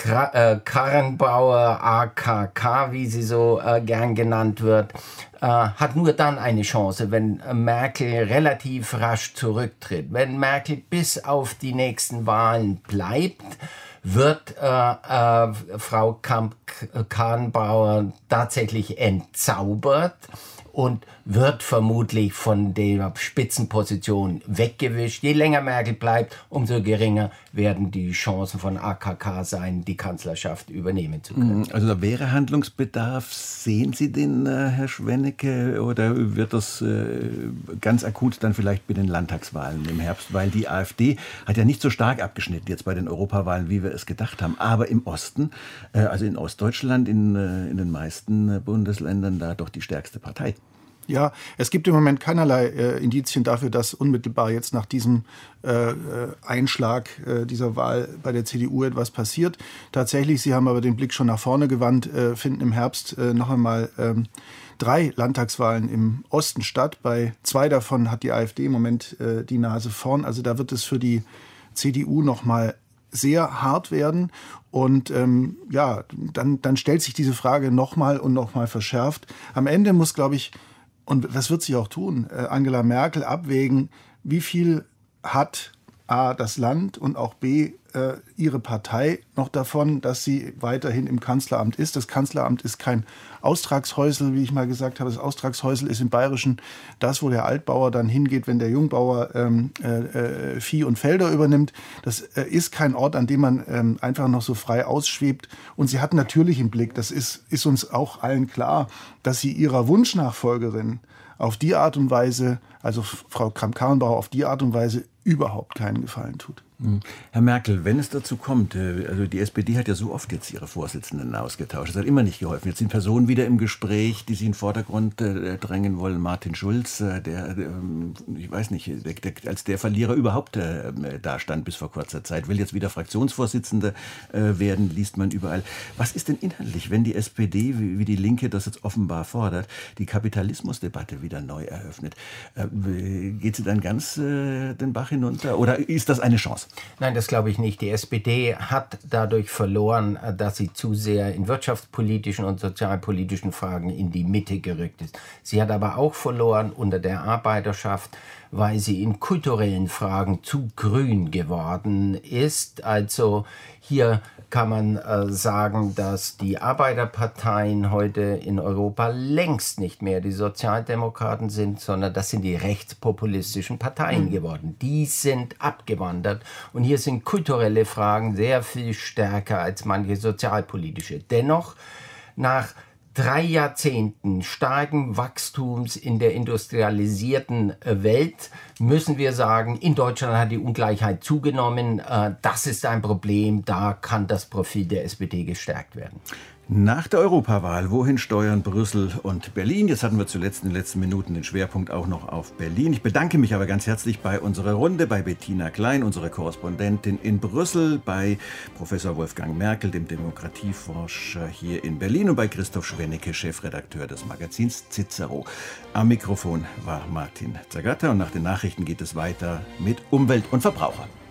Kramp-Karrenbauer, A K K, wie sie so äh, gern genannt wird, äh, hat nur dann eine Chance, wenn Merkel relativ rasch zurücktritt. Wenn Merkel bis auf die nächsten Wahlen bleibt, wird äh, äh, Frau Kramp-Karrenbauer tatsächlich entzaubert und wird vermutlich von der Spitzenposition weggewischt. Je länger Merkel bleibt, umso geringer werden die Chancen von A K K sein, die Kanzlerschaft übernehmen zu können. Also da wäre Handlungsbedarf. Sehen Sie den, äh, Herr Schwennecke, oder wird das äh, ganz akut dann vielleicht bei den Landtagswahlen im Herbst? Weil die AfD hat ja nicht so stark abgeschnitten jetzt bei den Europawahlen, wie wir es gedacht haben. Aber im Osten, äh, also in Ostdeutschland, in, äh, in den meisten Bundesländern, da doch die stärkste Partei. Ja, es gibt im Moment keinerlei äh, Indizien dafür, dass unmittelbar jetzt nach diesem äh, Einschlag äh, dieser Wahl bei der C D U etwas passiert. Tatsächlich, Sie haben aber den Blick schon nach vorne gewandt, äh, finden im Herbst äh, noch einmal ähm, drei Landtagswahlen im Osten statt. Bei zwei davon hat die AfD im Moment äh, die Nase vorn. Also da wird es für die C D U noch mal sehr hart werden. Und ähm, ja, dann, dann stellt sich diese Frage noch mal und noch mal verschärft. Am Ende muss, glaube ich, und das wird sie auch tun, Angela Merkel abwägen, wie viel hat A, das Land und auch B, äh, ihre Partei noch davon, dass sie weiterhin im Kanzleramt ist. Das Kanzleramt ist kein Austragshäusel, wie ich mal gesagt habe. Das Austragshäusel ist im Bayerischen das, wo der Altbauer dann hingeht, wenn der Jungbauer ähm, äh, Vieh und Felder übernimmt. Das äh, ist kein Ort, an dem man ähm, einfach noch so frei ausschwebt. Und sie hat natürlich im Blick, das ist, ist uns auch allen klar, dass sie ihrer Wunschnachfolgerin auf die Art und Weise, also Frau Kramp-Karrenbauer auf die Art und Weise überhaupt keinen Gefallen tut. Herr Merkel, wenn es dazu kommt, also die S P D hat ja so oft jetzt ihre Vorsitzenden ausgetauscht, das hat immer nicht geholfen. Jetzt sind Personen wieder im Gespräch, die sie in den Vordergrund drängen wollen. Martin Schulz, der, ich weiß nicht, der, der, als der Verlierer überhaupt da stand bis vor kurzer Zeit, will jetzt wieder Fraktionsvorsitzender werden, liest man überall. Was ist denn inhaltlich, wenn die S P D, wie die Linke das jetzt offenbar fordert, die Kapitalismusdebatte wieder neu eröffnet? Geht sie dann ganz den Bach hinunter oder ist das eine Chance? Nein, das glaube ich nicht. Die S P D hat dadurch verloren, dass sie zu sehr in wirtschaftspolitischen und sozialpolitischen Fragen in die Mitte gerückt ist. Sie hat aber auch verloren unter der Arbeiterschaft, weil sie in kulturellen Fragen zu grün geworden ist. Also hier kann man äh, sagen, dass die Arbeiterparteien heute in Europa längst nicht mehr die Sozialdemokraten sind, sondern das sind die rechtspopulistischen Parteien mhm. geworden. Die sind abgewandert und hier sind kulturelle Fragen sehr viel stärker als manche sozialpolitische. Dennoch, nach drei Jahrzehnten starken Wachstums in der industrialisierten Welt müssen wir sagen, in Deutschland hat die Ungleichheit zugenommen. Das ist ein Problem, da kann das Profil der S P D gestärkt werden. Nach der Europawahl, wohin steuern Brüssel und Berlin? Jetzt hatten wir zuletzt in den letzten Minuten den Schwerpunkt auch noch auf Berlin. Ich bedanke mich aber ganz herzlich bei unserer Runde, bei Bettina Klein, unsere Korrespondentin in Brüssel, bei Professor Wolfgang Merkel, dem Demokratieforscher hier in Berlin und bei Christoph Schwennecke, Chefredakteur des Magazins Cicero. Am Mikrofon war Martin Zagatta und nach den Nachrichten geht es weiter mit Umwelt und Verbraucher.